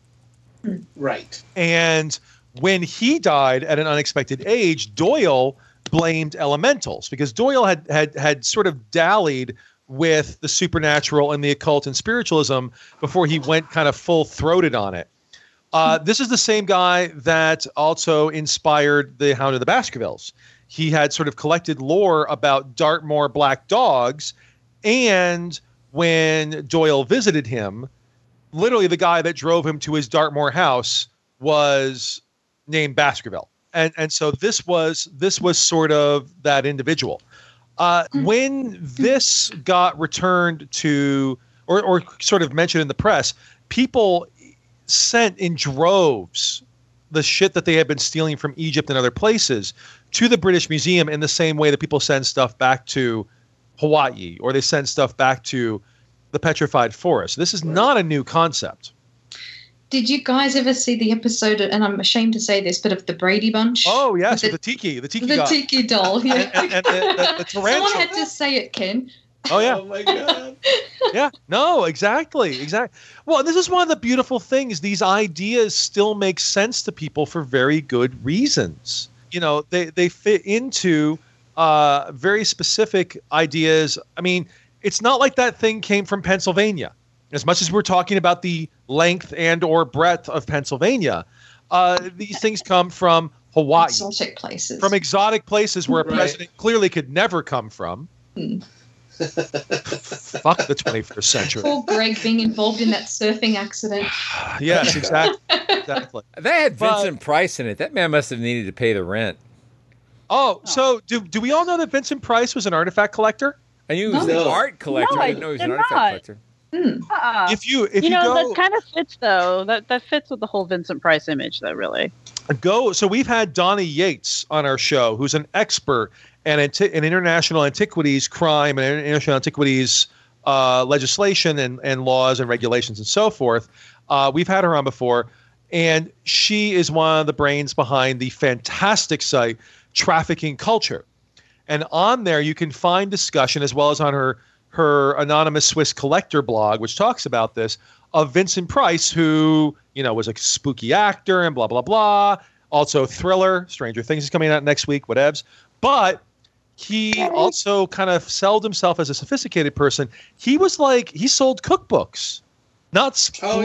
Right. And when he died at an unexpected age, Doyle blamed elementals because Doyle had had had sort of dallied with the supernatural and the occult and spiritualism before he went kind of full-throated on it. Uh, this is the same guy that also inspired the Hound of the Baskervilles. He had sort of collected lore about Dartmoor black dogs, and when Doyle visited him, literally the guy that drove him to his Dartmoor house was named Baskerville. And and so this was this was sort of that individual. Uh, when this got returned to or or sort of mentioned in the press, people sent in droves the shit that they had been stealing from Egypt and other places to the British Museum in the same way that people send stuff back to Hawaii or they send stuff back to the petrified forest. This is not a new concept. did you guys ever see the episode? And I'm ashamed to say this, but of the Brady Bunch. Oh yes, the, with the tiki, the tiki the guy. tiki doll. Yeah, and, and, and the, the, the someone tarantula. had to say it, Ken. Oh yeah. Oh my God. Yeah, no, exactly, exactly. Well, this is one of the beautiful things. These ideas still make sense to people for very good reasons. you know, they, they fit into uh, very specific ideas. I mean, it's not like that thing came from Pennsylvania. As much as we're talking about the length and or breadth of Pennsylvania, uh, these things come from Hawaii. Exotic places. From exotic places where a Right. president clearly could never come from. Hmm. Fuck the twenty-first century. Poor Greg being involved in that surfing accident. Yes, exactly. Exactly. They had But- Vincent Price in it. That man must have needed to pay the rent. Oh, so do do we all know that Vincent Price was an artifact collector? I knew he was No. an art collector. No, I I didn't know he was an did artifact not. collector. Hmm. Uh-uh. If you if you you, know, go that kind of fits though. That that fits with the whole Vincent Price image, though. Really. go, so we've had Donnie Yates on our show, who's an expert in, anti- in international antiquities crime and international antiquities uh, legislation and, and laws and regulations and so forth. Uh, we've had her on before, and she is one of the brains behind the fantastic site Trafficking Culture. And on there, you can find discussion, as well as on her her anonymous Swiss collector blog, which talks about this, of Vincent Price, who, you know, was a spooky actor and blah, blah, blah. Also Thriller, Stranger Things is coming out next week, whatevs. But he also kind of sold himself as a sophisticated person. He was like, he sold cookbooks. Not spooky Oh,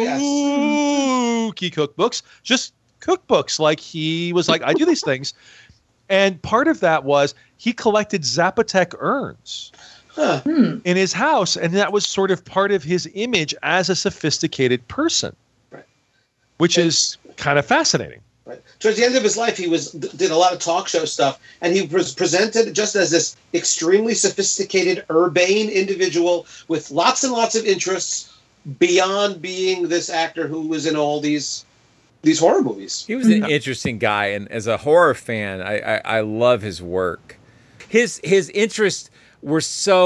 yes. cookbooks, just cookbooks. Like he was like, I do these things. And part of that was he collected Zapotec urns Huh. Hmm. in his house, and that was sort of part of his image as a sophisticated person, Right. which is kind of fascinating. Right. Towards the end of his life, he was did a lot of talk show stuff, and he was presented just as this extremely sophisticated, urbane individual with lots and lots of interests beyond being this actor who was in all these these horror movies. He was an interesting guy, and as a horror fan, I, I, I love his work. His his interests were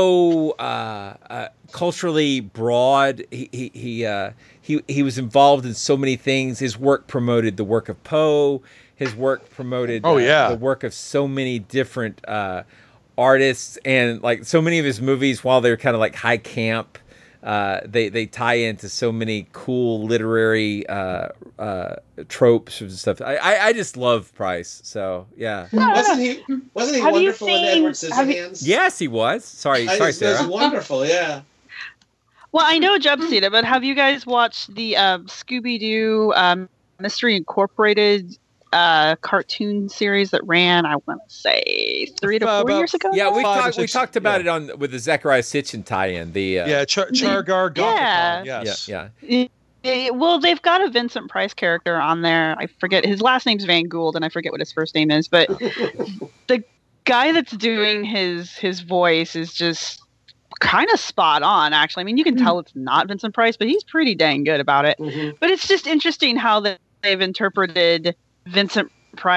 so uh, uh, culturally broad. He he he, uh, he he was involved in so many things. His work promoted the work of Poe. His work promoted Oh, uh, yeah. the work of so many different uh, artists, and like so many of his movies, while they're kind of like high camp, uh, they they tie into so many cool literary uh, uh, tropes and stuff. I, I I just love Price. So yeah. Wasn't he? Wasn't he Have you wonderful in seen- Edward have you- Scissorhands? Yes, he was. Sorry, I- sorry, it was Sarah. wonderful. Yeah. Well, I know Jeb's seen it, but have you guys watched the um, Scooby Doo um, Mystery Incorporated uh, cartoon series that ran? I want to say three to Uh, four about- years ago. Yeah, we Five or talked. We six- talked about yeah. it on with the Zechariah Sitchin tie-in. The uh, Yeah, Char- Chargar Gothicon, Yeah. yes. yeah, yeah. Eh, well, they've got a Vincent Price character on there. I forget his last name's Van Gould, and I forget what his first name is. But the guy that's doing his his voice is just kind of spot on. Actually, I mean, you can tell it's not Vincent Price, but he's pretty dang good about it. Mhm. But it's just interesting how they- they've interpreted Vincent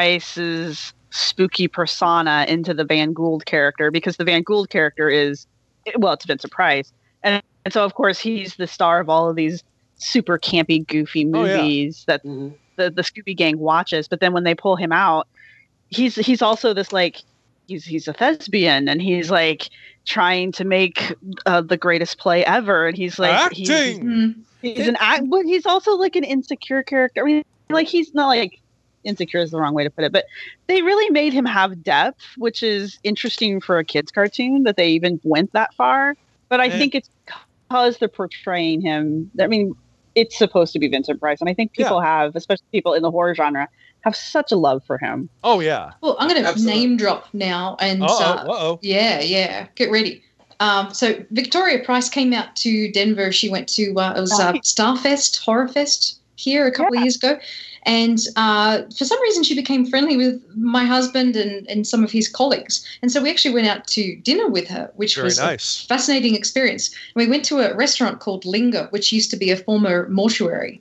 Price's spooky persona into the Van Gould character, because the Van Gould character is, well, it's Vincent Price, and, and so of course he's the star of all of these super campy, goofy Oh, yeah. movies that Mhm. the, the Scooby Gang watches. But then when they pull him out, he's he's also this like he's he's a thespian, and he's like trying to make uh, the greatest play ever, and he's like he's, Acting! Hmm. he's an act, but he's also like an insecure character. I mean, like he's not like insecure is the wrong way to put it, but they really made him have depth, which is interesting for a kids cartoon that they even went that far. But I Yeah. think it's because they're portraying him. I mean, it's supposed to be Vincent Price, and I think people have, especially people in the horror genre, have such a love for him. Oh, yeah. Well, I'm going to Absolutely. name drop now, and Uh-oh, uh, uh-oh. yeah, yeah, get ready. Um, so Victoria Price came out to Denver. She went to uh, it was uh, Starfest, Horror Fest here a couple of years ago, and uh, for some reason she became friendly with my husband and, and some of his colleagues, and so we actually went out to dinner with her, which Very was nice. a fascinating experience. And we went to a restaurant called Linger, which used to be a former mortuary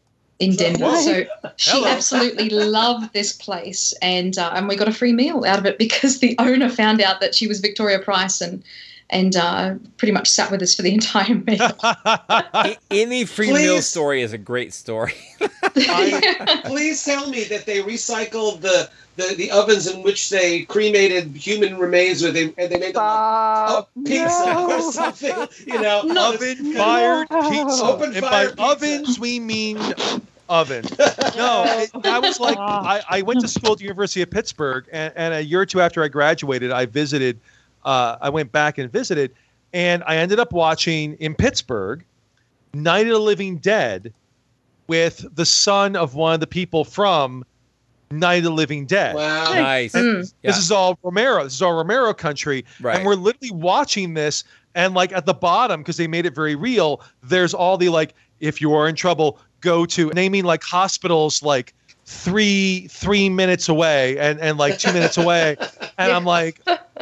in Denver. Right. So she Hello. absolutely loved this place, and uh, and we got a free meal out of it because the owner found out that she was Victoria Price and and uh, pretty much sat with us for the entire meal. A- Any free meal Please. story is a great story. Please tell me that they recycled the, the, the ovens in which they cremated human remains with, and they made them like oh, pizza no. or something. You know, Oven-fired pizza. Oven And by fired pizza. ovens, we mean oven. No, it, I was like, I, I went to school at the University of Pittsburgh, and, and a year or two after I graduated, I visited, uh, I went back and visited, and I ended up watching in Pittsburgh Night of the Living Dead with the son of one of the people from Night of the Living Dead. Wow. Nice. And Mm. This Yeah. is all Romero. This is all Romero country. Right. And we're literally watching this, and like at the bottom, because they made it very real, there's all the like, if you are in trouble, go to naming like hospitals like three three minutes away and, and like two minutes away. And I'm like,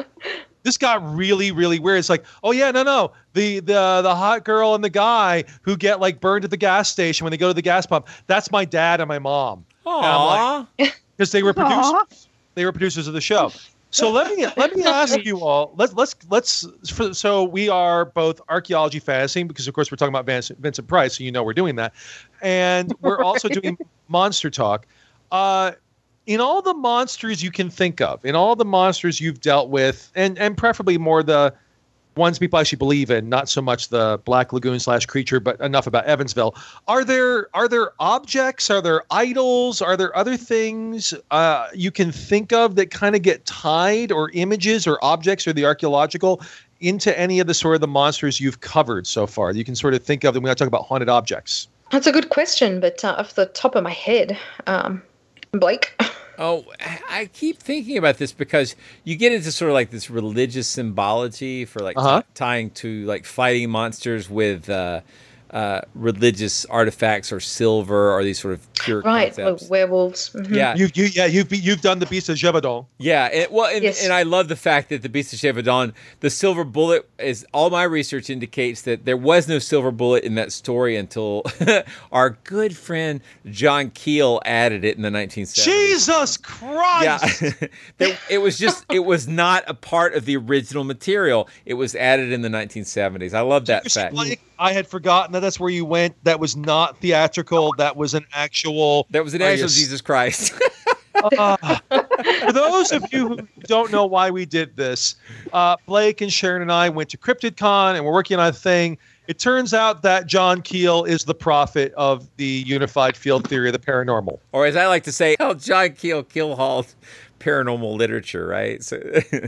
this got really, really weird. It's like, oh yeah, no, no. The the the hot girl and the guy who get like burned at the gas station when they go to the gas pump, that's my dad and my mom. Aww. Because they were producers. Aw. They were producers of the show. So let me let me ask you all. Let's let's let's. For, so we are both archaeology fantasy because of course we're talking about Vincent, Vincent Price, so you know we're doing that, and we're also doing monster talk. Uh, in all the monsters you can think of, in all the monsters you've dealt with, and and preferably more the ones people actually believe in, not so much the Black Lagoon slash creature, but enough about Evansville. Are there are there objects? Are there idols? Are there other things uh, you can think of that kind of get tied, or images or objects or the archaeological into any of the sort of the monsters you've covered so far? You can sort of think of them when I talk about haunted objects. That's a good question, but uh, off the top of my head, um, Blake. Oh, I keep thinking about this because you get into sort of like this religious symbology for like Uh-huh. t- tying to like fighting monsters with uh, uh, religious artifacts or silver or these sort of pure Right, concepts. oh, werewolves. Mhm. Yeah. You've you yeah you've you've done the Beast of Gévaudan. Yeah, and, well, and, Yes. and I love the fact that the Beast of Gévaudan, the silver bullet, is all my research indicates that there was no silver bullet in that story until our good friend John Keel added it in the nineteen seventies. Jesus Christ! Yeah, There- it was just it was not a part of the original material. It was added in the nineteen seventies. I love that fact. Like, I had forgotten that that's where you went. That was not theatrical. That was an actual. That was an Are actual you s- Jesus Christ. Uh, for those of you who don't know why we did this, uh, Blake and Sharon and I went to CryptidCon and we're working on a thing. It turns out that John Keel is the prophet of the unified field theory of the paranormal. Or as I like to say, oh, John Keel Killhall paranormal literature, right? So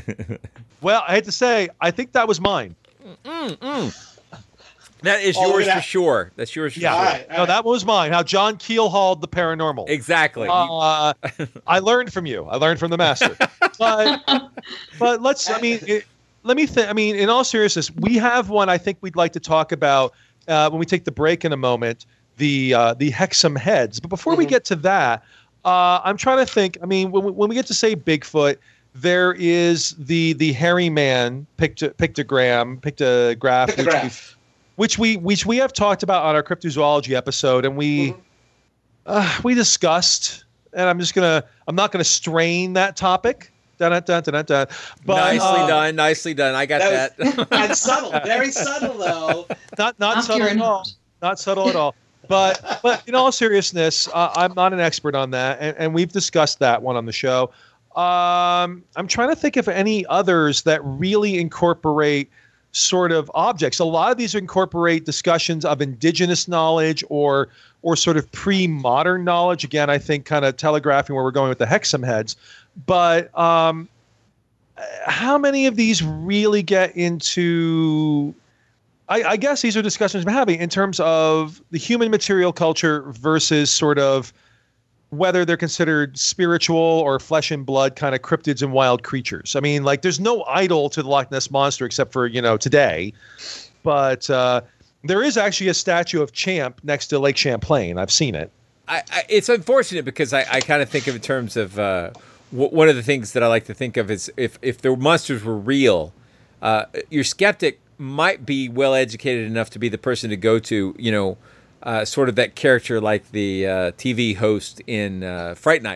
Well, I hate to say, I think that was mine. mm, mm. That is Oh, look yours at for that. sure. That's yours for Yeah, sure. All right, all no, right. that was mine. How John Keel hauled the paranormal. Exactly. Uh, I learned from you. I learned from the master. But, but let's. I mean, it, let me think. I mean, in all seriousness, we have one. I think we'd like to talk about uh, when we take the break in a moment. The uh, the Hexam heads. But before we Mhm. get to that, uh, I'm trying to think. I mean, when we, when we get to say Bigfoot, there is the the hairy man picto, pictogram pictograph. Which Pictograph. we've- which we which we have talked about on our cryptozoology episode, and we Mhm. uh, we discussed. And I'm just gonna I'm not gonna strain that topic. Dun, dun, dun, dun, dun. But, nicely uh, done. Nicely done. I got that. That and subtle, very subtle though. Not not After subtle you're at all. Not subtle at all. But but in all seriousness, uh, I'm not an expert on that, and, and we've discussed that one on the show. Um, I'm trying to think of any others that really incorporate sort of objects. A lot of these incorporate discussions of indigenous knowledge or or sort of pre-modern knowledge. Again, I think kind of telegraphing where we're going with the Hexam heads. But um, how many of these really get into? I, I guess these are discussions we're having in terms of the human material culture versus sort of whether they're considered spiritual or flesh and blood kind of cryptids and wild creatures. I mean, like, there's no idol to the Loch Ness Monster except for, you know, today. But uh, there is actually a statue of Champ next to Lake Champlain. I've seen it. I, I, it's unfortunate because I, I kind of think of it in terms of uh, w- one of the things that I like to think of is if, if the monsters were real, uh, your skeptic might be well educated enough to be the person to go to, you know, uh, sort of that character like the uh, T V host in uh, Fright Night.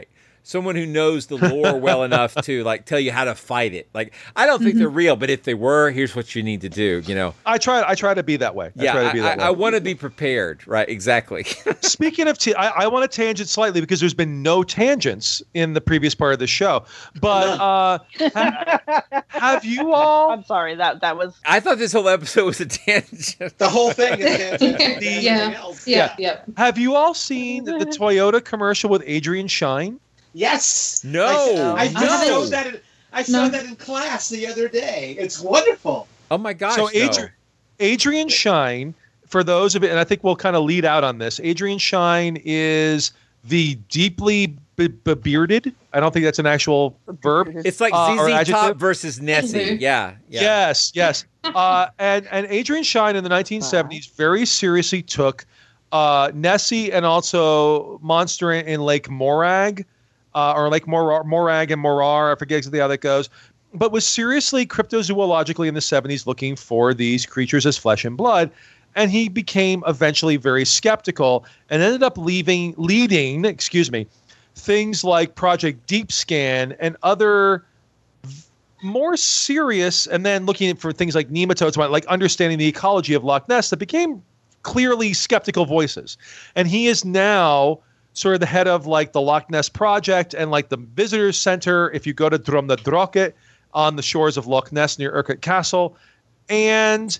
Someone who knows the lore well enough to like tell you how to fight it. Like, I don't think mm-hmm. they're real, but if they were, here's what you need to do. You know, I try. I try to be that way. Yeah, I, try to be that I, way. I want to be prepared. Right? Exactly. Speaking of, t- I, I want to tangent slightly because there's been no tangents in the previous part of the show. But uh, have, have you all? I'm sorry that that was. I thought this whole episode was a tangent. The whole thing is tangent. the, yeah. yeah. Yeah. Yeah. Have you all seen the Toyota commercial with Adrian Shine? Yes. No. I, I, no. I saw that. In, I saw no. that in class the other day. It's wonderful. Oh my gosh. So Adri- no. Adrian Shine, for those of it, and I think we'll kind of lead out on this. Adrian Shine is the deeply be- be- bearded. I don't think that's an actual verb. It's like uh, Z Z Top versus Nessie. Mm-hmm. Yeah, yeah. Yes. Yes. uh, and and Adrian Shine in the nineteen seventies very seriously took uh, Nessie and also Monster in, in Lake Morag. Uh, or like Mor- Morag and Morar, I forget exactly how that goes, but was seriously cryptozoologically in the seventies looking for these creatures as flesh and blood. And he became eventually very skeptical and ended up leaving, leading, excuse me, things like Project Deep Scan and other v- more serious, and then looking for things like nematodes, like understanding the ecology of Loch Ness that became clearly skeptical voices. And he is now sort of the head of like the Loch Ness Project and like the Visitors Center if you go to Drumna Drocket on the shores of Loch Ness near Urquhart Castle. And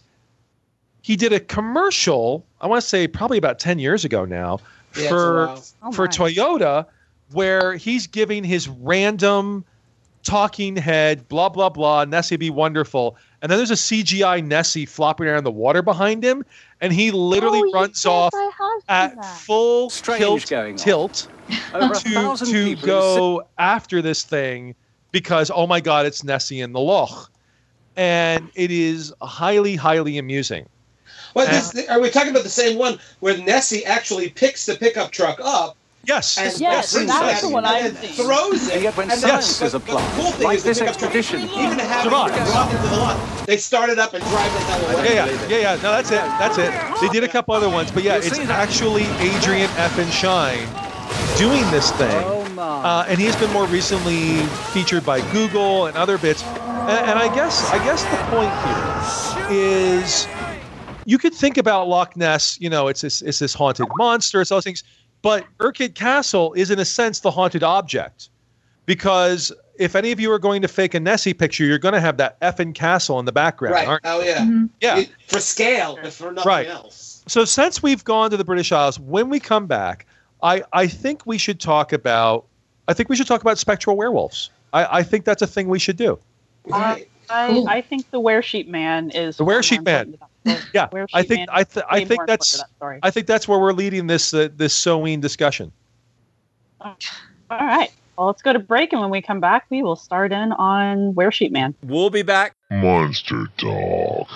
he did a commercial, I want to say probably about ten years ago now, yeah, for, oh for Toyota, where he's giving his random talking head, blah, blah, blah, Nessie be wonderful. And then there's a C G I Nessie flopping around in the water behind him. And he literally oh, runs yes, off at that. full Strange tilt, tilt to, to go after this thing because, oh my God, it's Nessie in the Loch. And it is highly, highly amusing. Well, this, are we talking about the same one where Nessie actually picks the pickup truck up? Yes. And yes, brings that's it the one and I've then seen. throws it. And yet when and science then, is but, but applied, the cool thing like is the this pickup truck, expedition, even having Survive. it drop into the lot, they start it up and drive the hell away. Yeah, yeah, yeah, yeah. No, that's it. That's it. They did a couple other ones, but yeah, it's actually Adrian F. and Shine doing this thing. Oh my. Uh, and he's been more recently featured by Google and other bits. And, and I guess I guess the point here is you could think about Loch Ness, you know, it's this, it's this haunted monster, it's all those things. But Urquhart Castle is, in a sense, the haunted object. Because if any of you are going to fake a Nessie picture, you're going to have that effing castle in the background. Right. Aren't Oh, yeah. Mm-hmm. Yeah. It, for scale, if for nothing Right. else. So since we've gone to the British Isles, when we come back, I, I think we should talk about I think we should talk about spectral werewolves. I, I think that's a thing we should do. Right. I, Cool. I think the Weresheet Man is The Weresheet Man. Yeah, Weresheet I think Man I, th- I way think more that's important to that story. I think that's where we're leading this uh, this Soween discussion. All right. Well, let's go to break, and when we come back, we will start in on Weresheet Man. We'll be back. Monster Talk.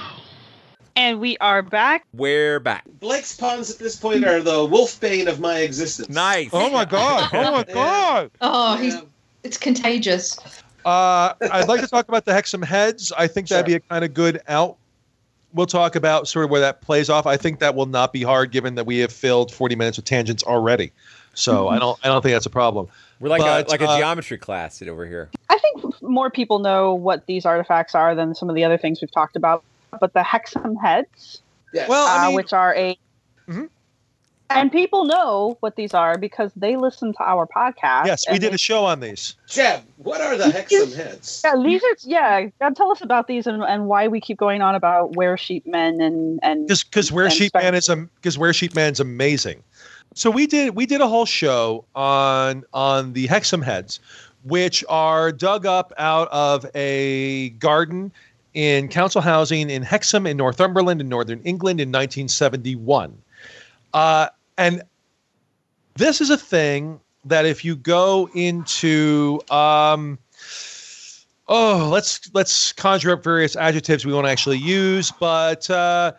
And we are back. We're back. Blake's puns at this point are the wolfbane of my existence. Nice. Oh my god! Oh my god! Oh, he's Yeah. it's contagious. Uh, I'd like to talk about the Hexam Heads. I think that'd Sure. be a kind of good out. We'll talk about sort of where that plays off. I think that will not be hard, given that we have filled forty minutes with tangents already. So I don't I don't think that's a problem. We're like But, a like a uh, geometry class over here. I think more people know what these artifacts are than some of the other things we've talked about. But the Hexam Heads, Yes. Well, I uh, mean- which are a... Mhm. And people know what these are because they listen to our podcast. Yes, we and did they- a show on these. Jeb, what are the Hexam heads? Yeah, these are... Yeah, God, tell us about these and, and why we keep going on about Weresheet Men and... and Because because Where and Sheep spec- Man is because Where Sheep Man's amazing. So we did we did a whole show on on the Hexam Heads, which are dug up out of a garden in council housing in Hexham in Northumberland in northern England in nineteen seventy-one. Uh, and this is a thing that if you go into um, oh let's let's conjure up various adjectives we won't actually use, but uh,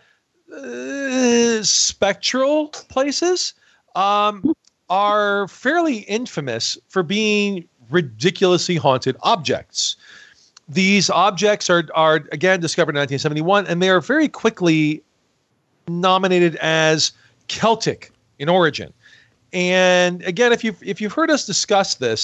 uh, spectral places um, are fairly infamous for being ridiculously haunted objects. These objects are, are again, discovered in nineteen seventy-one, and they are very quickly nominated as Celtic in origin. And again, if you've, if you've heard us discuss this,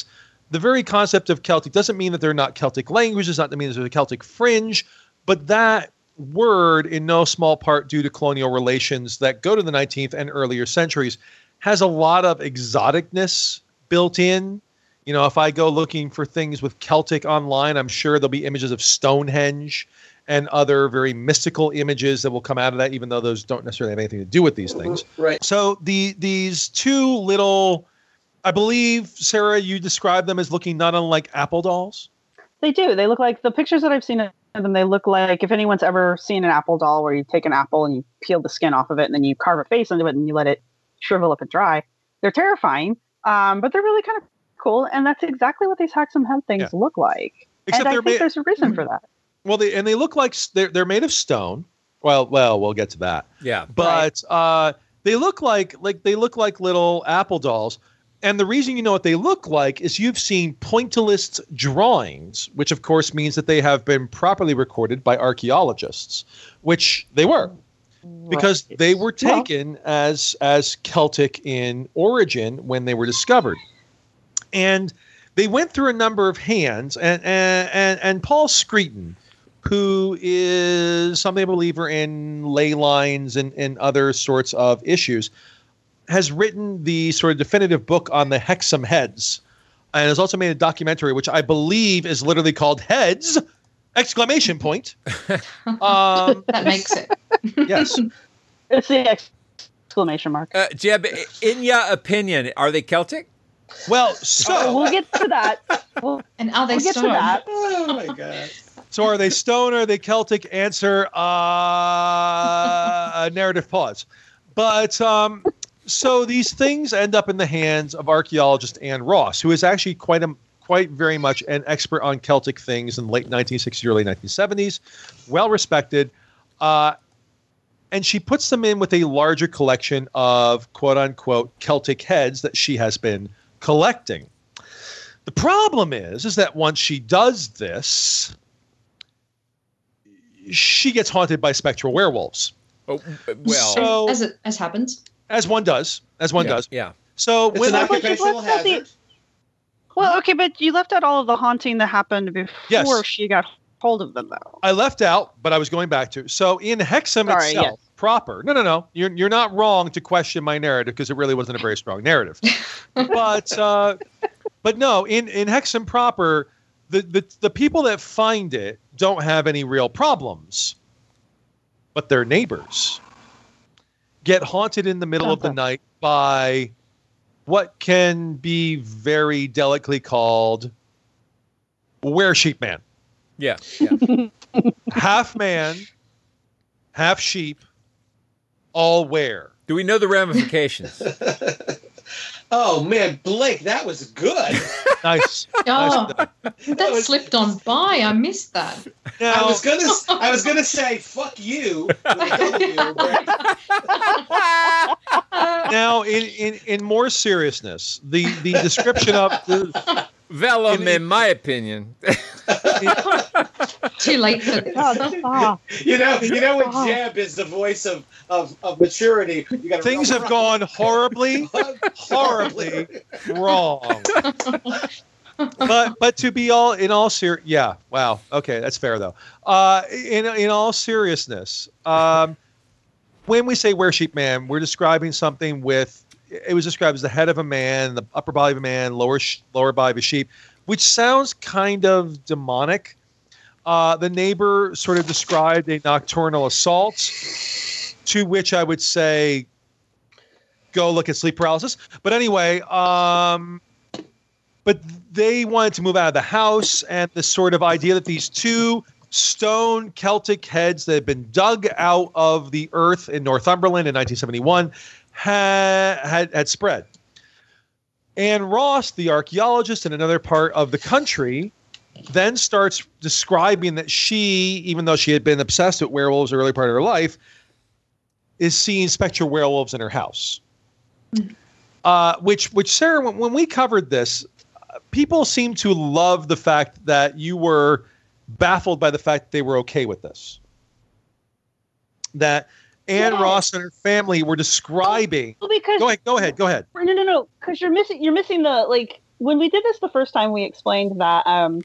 the very concept of Celtic doesn't mean that they're not Celtic languages, not to mean there's a Celtic fringe, but that word, in no small part due to colonial relations that go to the nineteenth and earlier centuries, has a lot of exoticness built in. You know, if I go looking for things with Celtic online, I'm sure there'll be images of Stonehenge and other very mystical images that will come out of that, even though those don't necessarily have anything to do with these things. Right. So the these two little, I believe, Sarah, you described them as looking not unlike apple dolls. They do. They look like the pictures that I've seen of them. They look like, if anyone's ever seen an apple doll where you take an apple and you peel the skin off of it and then you carve a face into it and you let it shrivel up and dry. They're terrifying, um, but they're really kind of cool. And that's exactly what these Hexham head things yeah. look like. Except and I think made, there's a reason for that. Well, they and they look like they're they're made of stone. Well, well, we'll get to that. Yeah, but right. uh, they look like like they look like little apple dolls. And the reason you know what they look like is you've seen pointillist drawings, which of course means that they have been properly recorded by archaeologists, which they were, right. because they were taken well. as as Celtic in origin when they were discovered. And they went through a number of hands, and and and, and Paul Screeton, who is something a believer in ley lines and, and other sorts of issues, has written the sort of definitive book on the Hexham heads, and has also made a documentary, which I believe is literally called Heads! Exclamation point. Um, that makes it. Yes. It's the exclamation mark. Uh, Jeb, in your opinion, are they Celtic? Well, so we'll get to that. We'll, and are they we'll get stone? to that. Oh my god. So are they stone or are they Celtic? Answer, uh, narrative pause. But um, so these things end up in the hands of archaeologist Anne Ross, who is actually quite a quite very much an expert on Celtic things in the late nineteen sixties, early nineteen seventies, well respected. Uh, and she puts them in with a larger collection of quote unquote Celtic heads that she has been collecting. The problem is, is that once she does this, she gets haunted by spectral werewolves. Oh, well, so, as it as happens, as one does, as one yeah, does. Yeah. So it's when an occupational hazard. Well, okay, but you left out all of the haunting that happened before yes. she got hold of them, though. I left out, but I was going back to. So in Hexham Sorry, itself, yes. proper. No, no, no. You're you're not wrong to question my narrative because it really wasn't a very strong narrative. but uh, but no, in in Hexham proper, the, the the people that find it don't have any real problems, but their neighbors get haunted in the middle of the night by what can be very delicately called were-sheep man. Yeah. yeah. Half man, half sheep, all were. Do we know the ramifications? Oh man, Blake, that was good. Nice. Oh, nice that, that was, slipped on by. I missed that. now, I was gonna, I was gonna say "fuck you." With a W, but- now, in, in, in more seriousness, the, the description of the, Vellum, in, in, in my opinion. Too late for this. You know, you know when Jeb is the voice of, of, of maturity. You gotta things have gone horribly, horribly wrong. But but to be all in all ser yeah wow okay that's fair though. Uh, in in all seriousness, um, when we say were-sheep man, we're describing something with. It was described as the head of a man, the upper body of a man, lower sh lower body of a sheep, which sounds kind of demonic. Uh, the neighbor sort of described a nocturnal assault, to which I would say, go look at sleep paralysis. But anyway, um, but they wanted to move out of the house, and the sort of idea that these two stone Celtic heads that had been dug out of the earth in Northumberland in nineteen seventy-one had, had, had spread. Anne Ross, the archaeologist in another part of the country, then starts describing that she, even though she had been obsessed with werewolves the early part of her life, is seeing spectral werewolves in her house. Mm. Uh, which, which Sarah, when, when we covered this, uh, people seem to love the fact that you were baffled by the fact that they were okay with this. That Anne yeah. Ross and her family were describing. Well, because go ahead, go ahead, go ahead. No, no, no, because you're missing, you're missing the like when we did this the first time, we explained that um,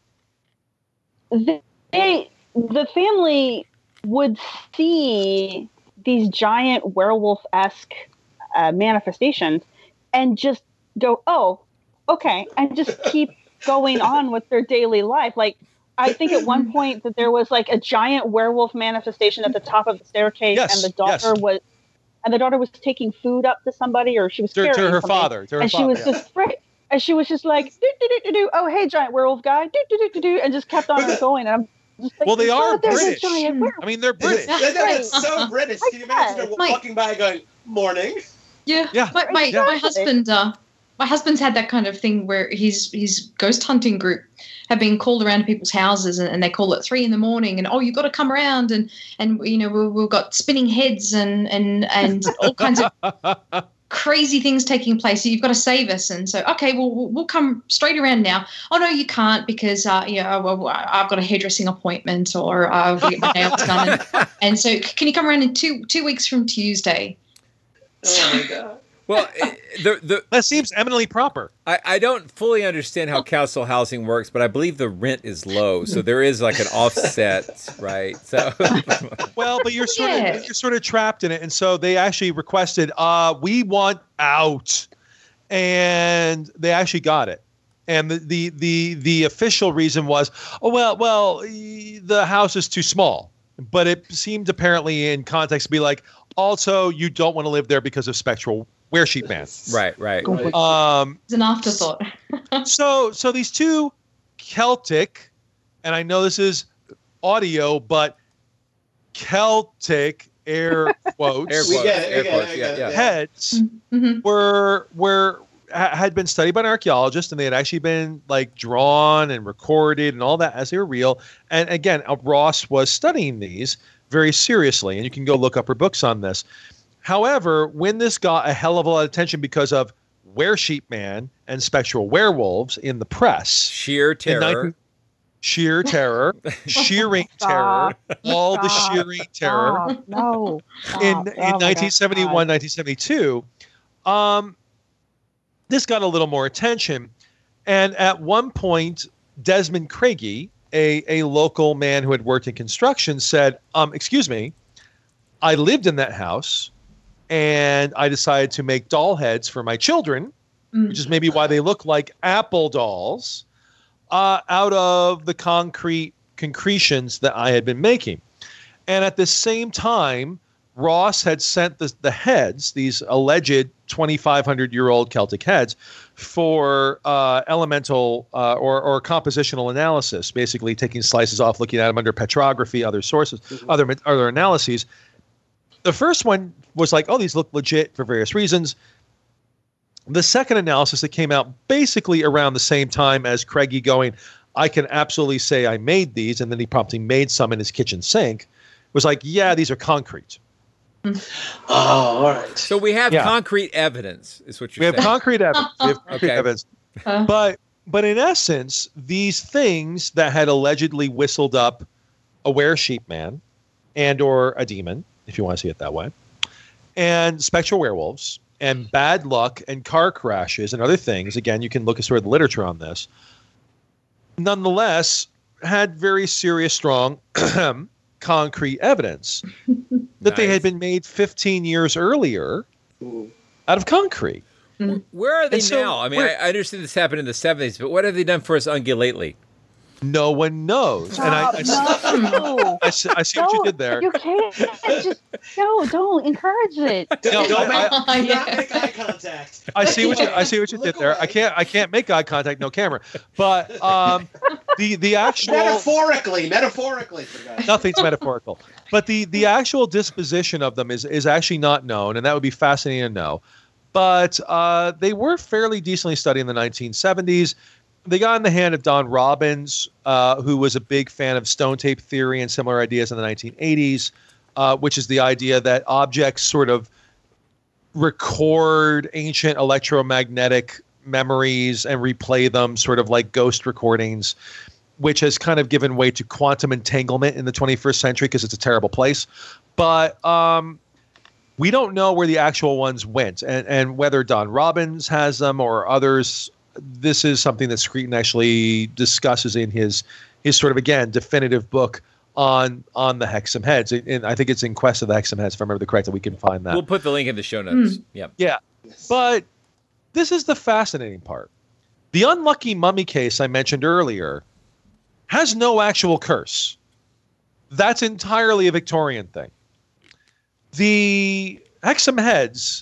they, the family would see these giant werewolf-esque uh, manifestations and just go, oh, okay, and just keep going on with their daily life. Like, I think at one point that there was like a giant werewolf manifestation at the top of the staircase, Yes, and the daughter yes. was, and the daughter was taking food up to somebody, or she was To- to carrying her something, father, to her and she father, was yeah. just fri- and she was just like, do, do, do, do, do, oh hey, giant werewolf guy, do, do, do, do, do, and just kept on going. And I'm just like, Well, they are "Oh, there's a British. giant werewolf." I mean, they're British. That- That's so British. Can you imagine her Mike. walking by going, morning? Yeah, Yeah, my, my, my exactly. husband, uh, my husband's had that kind of thing where his his ghost hunting group have been called around to people's houses, and, and they call at three in the morning, and oh, you've got to come around, and and you know we, we've got spinning heads and and and all kinds of crazy things taking place. So you've got to save us, and so okay, well we'll, we'll come straight around now. Oh no, you can't because uh, you know well, I've got a hairdressing appointment, or I've got to get my nails done, and, and so can you come around in two two weeks from Tuesday? Oh my God. Well, eh, the the That seems eminently proper. I, I don't fully understand how council housing works, but I believe the rent is low, so there is like an offset, right? So Well, but you're sort Yeah. of you're sort of trapped in it, and so they actually requested, uh, we want out, and they actually got it. And the the the, the official reason was, oh well, well, e- the house is too small. But it seemed apparently in context to be like, also you don't want to live there because of spectral weresheet man. right, right. Right. Um, It's an afterthought. so so these two Celtic, and I know this is audio, but Celtic air quotes Air We quotes, get it, air we get quotes, it, we yeah, get it, yeah. yeah. heads Mhm. were were ha- had been studied by an archaeologist, and they had actually been like drawn and recorded and all that as they were real. And again, uh, Ross was studying these very seriously, and you can go look up her books on this. However, when this got a hell of a lot of attention because of Weresheet Man and spectral werewolves in the press, Sheer in terror. nineteen sheer terror, shearing terror, Stop. all the Stop. shearing terror Stop. No. Stop. in Oh in my God. nineteen seventy-one, nineteen seventy-two, um, this got a little more attention. And at one point, Desmond Craigie, a, a local man who had worked in construction, said, um, excuse me, I lived in that house and I decided to make doll heads for my children, Mm. which is maybe why they look like apple dolls, uh, out of the concrete concretions that I had been making. And at the same time, Ross had sent the, the heads, these alleged twenty-five hundred year old Celtic heads, for uh, elemental uh, or, or compositional analysis, basically taking slices off, looking at them under petrography, other sources, Mhm. other other analyses. The first one was like, oh, these look legit for various reasons. The second analysis that came out basically around the same time as Craigie going, I can absolutely say I made these, and then he promptly made some in his kitchen sink, was like, yeah, these are concrete. Oh, all right. So we have Yeah. concrete evidence, is what We you're have saying. concrete evidence. We have concrete Okay. evidence. Uh, But but in essence, these things that had allegedly whistled up a weresheet man and or a demon, if you want to see it that way, and spectral werewolves and bad luck and car crashes and other things, again, you can look at sort of the literature on this, nonetheless had very serious, strong concrete evidence that they Nice. had been made fifteen years earlier Ooh. out of concrete. Where are they And so now? I mean, I, we're- I understand this happened in the seventies, but what have they done for us ungulately? No one knows. And I, I, Stop. No. I, see, I see what you No, did there. You can't just no. Don't encourage it. No, Don't make, I- do Yeah. not make eye contact. I see what you I see what you Look did there. I away. can't I can't make eye contact, no camera. But um, the the actual Metaphorically, metaphorically, for God's sake. nothing's metaphorical. But the the actual disposition of them is is actually not known, and that would be fascinating to know. But uh, they were fairly decently studied in the nineteen seventies. They got in the hand of Don Robbins, uh, who was a big fan of stone tape theory and similar ideas in the nineteen eighties, uh, which is the idea that objects sort of record ancient electromagnetic memories and replay them sort of like ghost recordings, which has kind of given way to quantum entanglement in the twenty-first century because it's a terrible place. But um, we don't know where the actual ones went, and, and whether Don Robbins has them or others this is something that Screeton actually discusses in his his sort of, again, definitive book on on the Hexam Heads. And I think it's in Quest of the Hexam Heads, if I remember correctly. We can find that. We'll put the link in the show notes. Mm. Yep. Yeah. But this is the fascinating part. The unlucky mummy case I mentioned earlier has no actual curse. That's entirely a Victorian thing. The Hexam Heads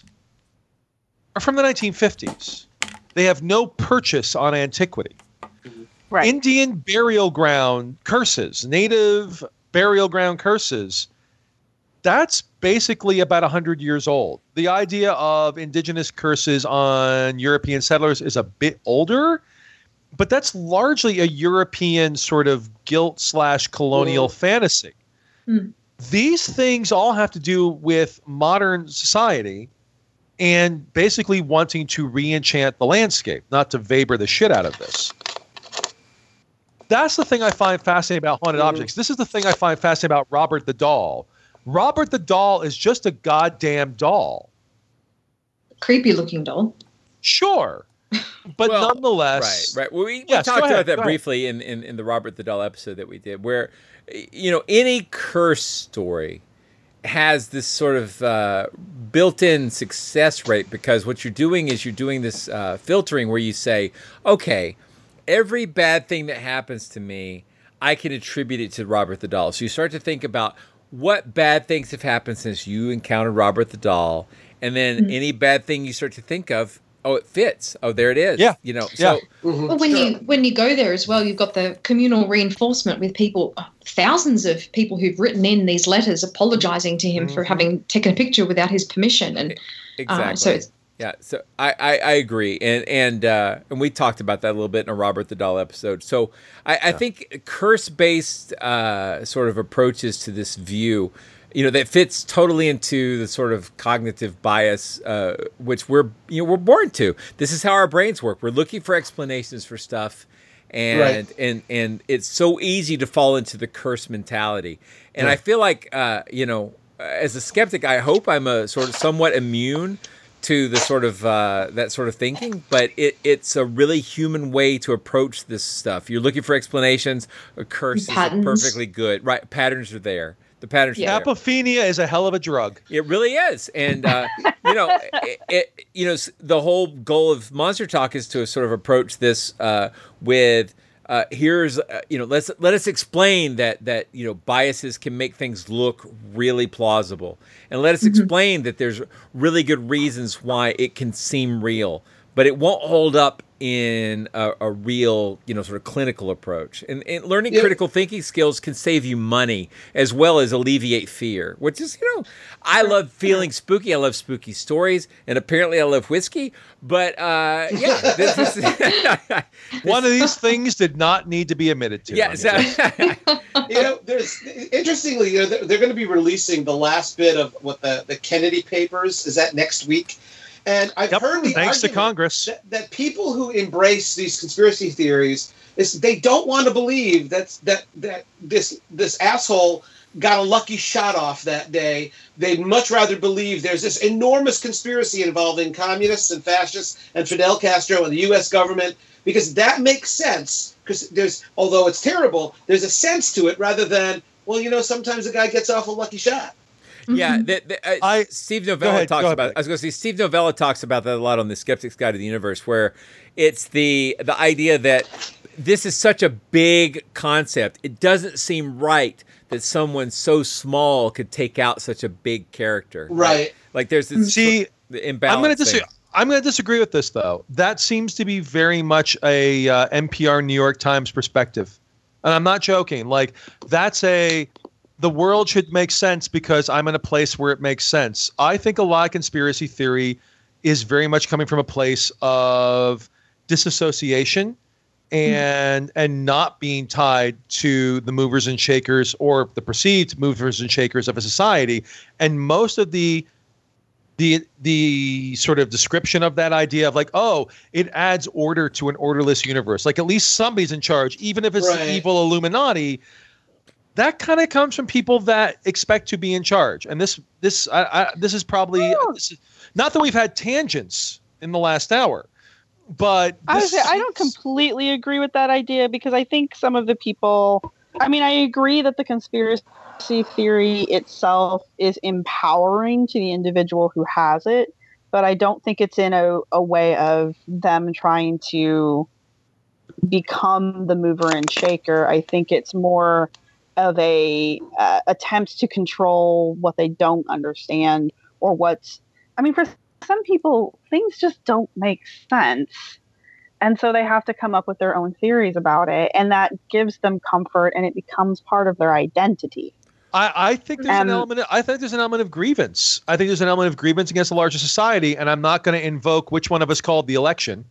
are from the nineteen fifties. They have no purchase on antiquity. Right. Indian burial ground curses, native burial ground curses, that's basically about one hundred years old. The idea of indigenous curses on European settlers is a bit older, but that's largely a European sort of guilt slash colonial fantasy. Mm. These things all have to do with modern society and basically wanting to re-enchant the landscape, not to Weber the shit out of this. That's the thing I find fascinating about haunted Mm. objects. This is the thing I find fascinating about Robert the Doll. Robert the Doll is just a goddamn doll. Creepy looking doll. Sure. But Well, nonetheless. Right, right. Well, we, we Yes, talked go ahead, about that go ahead. briefly in, in, in the Robert the Doll episode that we did, where, you know, any curse story has this sort of uh, built-in success rate, because what you're doing is you're doing this uh, filtering where you say, okay, every bad thing that happens to me, I can attribute it to Robert the Doll. So you start to think about what bad things have happened since you encountered Robert the Doll, and then Mm-hmm. any bad thing you start to think of, oh, it fits. Oh, there it is. Yeah. You know, Yeah. so Mhm. Well, when Sure. you when you go there as well, you've got the communal reinforcement with people, thousands of people who've written in these letters apologizing to him for Mhm. having taken a picture without his permission, and exactly. uh, so it's, Yeah, so I, I, I agree, and and uh, and we talked about that a little bit in a Robert the Doll episode. So I, I think curse-based uh, sort of approaches to this view, you know, that fits totally into the sort of cognitive bias, uh, which we're you know we're born to. This is how our brains work. We're looking for explanations for stuff, and Right. and and it's so easy to fall into the curse mentality. And Yeah. I feel like uh, you know, as a skeptic, I hope I'm a sort of somewhat immune to the sort of uh, that sort of thinking, but it, it's a really human way to approach this stuff. You're looking for explanations. A curse is Patterns. perfectly good, right? Patterns are there. The patterns Yeah. are there. Apophenia is a hell of a drug. It really is, and uh, you know, it, it, you know, s- the whole goal of Monster Talk is to sort of approach this uh, with. Uh, here's uh, you know let's let us explain that that you know biases can make things look really plausible, and let us Mm-hmm. explain that there's really good reasons why it can seem real, but it won't hold up in a, a real you know sort of clinical approach. And, and learning Yeah. critical thinking skills can save you money as well as alleviate fear, which is you know I love feeling spooky. I love spooky stories, and apparently I love whiskey. But uh, yeah, this, this, One of these things did not need to be admitted to. yeah. on So, here. You know, there's interestingly, you know, they're, they're going to be releasing the last bit of what the, the Kennedy papers. Is that next week? And I've Yep, heard the thanks to argument Congress. that, that people who embrace these conspiracy theories is they don't want to believe that that that this this asshole got a lucky shot off that day. They'd much rather believe there's this enormous conspiracy involving communists and fascists and Fidel Castro and the U S government, because that makes sense. Because there's, although it's terrible, there's a sense to it rather than, well, you know, sometimes a guy gets off a lucky shot. yeah, Mhm. the, the, uh, I- Steve go Novella ahead, talks go ahead, about. Blake. I was going to say Steve Novella talks about that a lot on the Skeptic's Guide to the Universe, where it's the the idea that this is such a big concept. It doesn't seem right that someone so small could take out such a big character. Right. Like there's this See, the imbalance. I'm going to disagree. thing. I'm going to disagree with this, though. That seems to be very much a uh, N P R New York Times perspective, and I'm not joking. Like that's a the world should make sense because I'm in a place where it makes sense. I think a lot of conspiracy theory is very much coming from a place of disassociation and and not being tied to the movers and shakers or the perceived movers and shakers of a society. And most of the the the sort of description of that idea of like, oh, it adds order to an orderless universe. Like at least somebody's in charge, even if it's Right. the evil Illuminati. That kind of comes from people that expect to be in charge. And this this I, I, this is probably this is, not that we've had tangents in the last hour. but I would this say I don't seems- completely agree with that idea because I think some of the people. I mean, I agree that the conspiracy theory itself is empowering to the individual who has it, but I don't think it's in a, a way of them trying to become the mover and shaker. I think it's more of a uh, attempt to control what they don't understand or what's. I mean, for some people, things just don't make sense. And so they have to come up with their own theories about it. And that gives them comfort and it becomes part of their identity. I, I think there's Um, an element. Of, I think there's an element of grievance. I think there's an element of grievance against the larger society, and I'm not going to invoke which one of us called the election.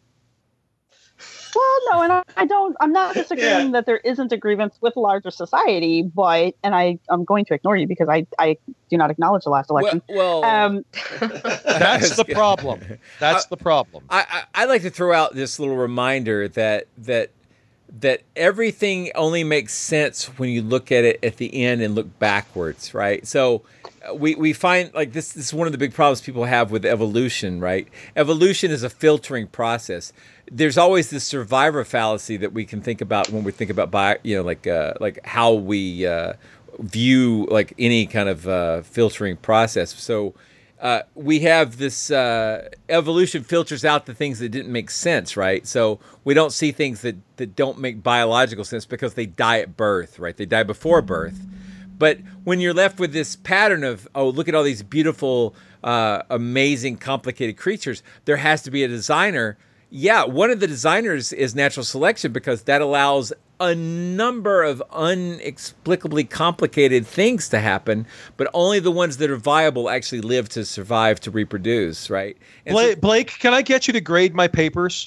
Well, no, and I, I don't. I'm not disagreeing Yeah. that there isn't a grievance with larger society, but and I I'm going to ignore you because I I do not acknowledge the last election. Well, well um, That's the problem. That's the problem. I, I I like to throw out this little reminder that that that everything only makes sense when you look at it at the end and look backwards, right? So uh, we we find like this, this is one of the big problems people have with evolution, right? Evolution is a filtering process. There's always this survivor fallacy that we can think about when we think about bio, you know, like uh, like how we uh, view like any kind of uh, filtering process. So uh, we have this uh, evolution filters out the things that didn't make sense, right? So we don't see things that, that don't make biological sense because they die at birth, right? They die before birth. But when you're left with this pattern of, oh, look at all these beautiful, uh, amazing, complicated creatures, there has to be a designer. Yeah, one of the designers is natural selection because that allows a number of inexplicably complicated things to happen, but only the ones that are viable actually live to survive, to reproduce, right? And Blake, Blake, can I get you to grade my papers?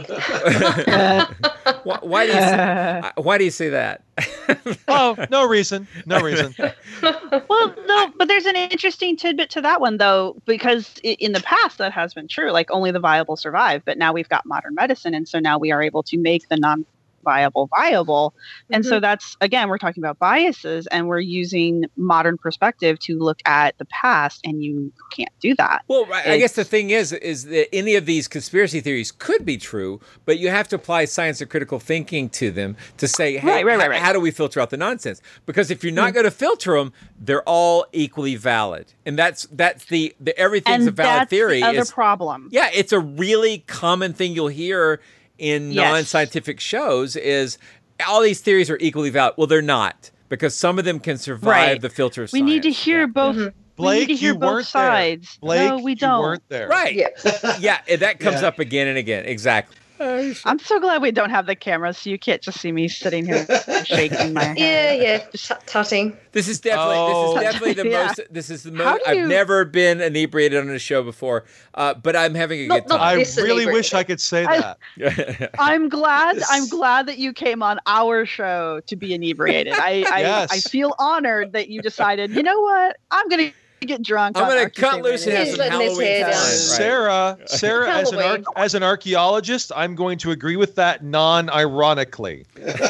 so, why, why do you say, why do you say that? Oh, no reason. No reason. well, no, but there's an interesting tidbit to that one though, because i- in the past that has been true. Like only the viable survive, but now we've got modern medicine, and so now we are able to make the non. viable viable and so that's again we're talking about biases and we're using modern perspective to look at the past and you can't do that. Well, I I It's- guess the thing is, is that any of these conspiracy theories could be true, but you have to apply science and critical thinking to them to say, hey, Right, right, right, h- right. how do we filter out the nonsense? Because if you're not going to filter them, they're all equally valid, and that's that's the, the everything's and a valid that's theory. the other is, problem. yeah, it's a really common thing you'll hear in Yes. non-scientific shows is all these theories are equally valid. Well, they're not, because some of them can survive Right. the filter of We need to science. hear Yeah. both. Blake, we need to hear you both weren't there. sides. Blake, no, we you don't. weren't there. Right. Yeah. Yeah, and that comes Yeah. up again and again. Exactly. I'm so glad we don't have the camera, so you can't just see me sitting here shaking my head. Yeah, yeah, tut- tutting. This is definitely Oh. this is definitely the Yeah. most this is the How most do I've you- never been inebriated on a show before. Uh, but I'm having a Not- good not time. I This really inebriated. wish I could say I- that. I'm glad. I'm glad that you came on our show to be inebriated. I I, Yes. I feel honored that you decided. You know what? I'm gonna get drunk. I'm on gonna Archie's cut favorite loose and have He's some letting his Halloween hair fun. down. Right. Sarah, Sarah, as an Halloween. ar- as an archaeologist, I'm going to agree with that non-ironically.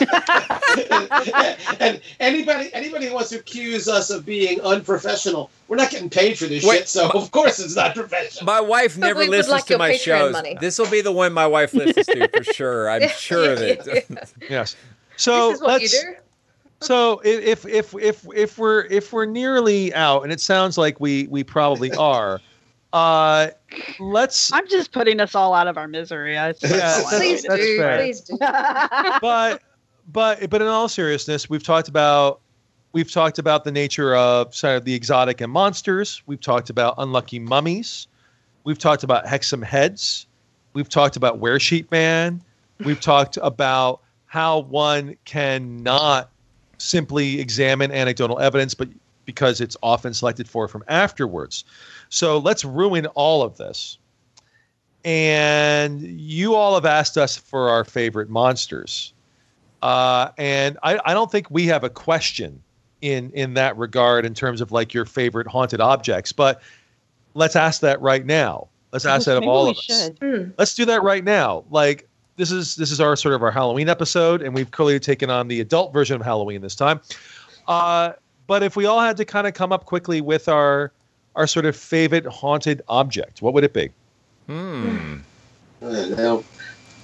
And anybody anybody who wants to accuse us of being unprofessional, we're not getting paid for this Wait, shit, so of course it's not professional. My wife But never we would listens like to your my Patreon shows. money. This will be the one my wife listens to for sure. I'm sure of it. Yes. So This is what you let's. do. So i- if if if if we're if we're nearly out, and it sounds like we we probably are, uh, let's. I'm just putting us all out of our misery. I Yeah, Please that's do. fair. Please do. but but but in all seriousness, we've talked about we've talked about the nature of sort of the exotic and monsters. We've talked about unlucky mummies. We've talked about Hexam heads. We've talked about Weresheet Man. We've talked about how one cannot simply examine anecdotal evidence, but because it's often selected for from afterwards. So let's ruin all of this. And you all have asked us for our favorite monsters. Uh, and I, I don't think we have a question in, in that regard in terms of like your favorite haunted objects, but let's ask that right now. Let's ask that of Maybe all we of us. should. Hmm. Let's do that right now. Like this is this is our sort of our Halloween episode, and we've clearly taken on the adult version of Halloween this time. Uh, but if we all had to kind of come up quickly with our our sort of favorite haunted object, what would it be? Hmm. Uh, now,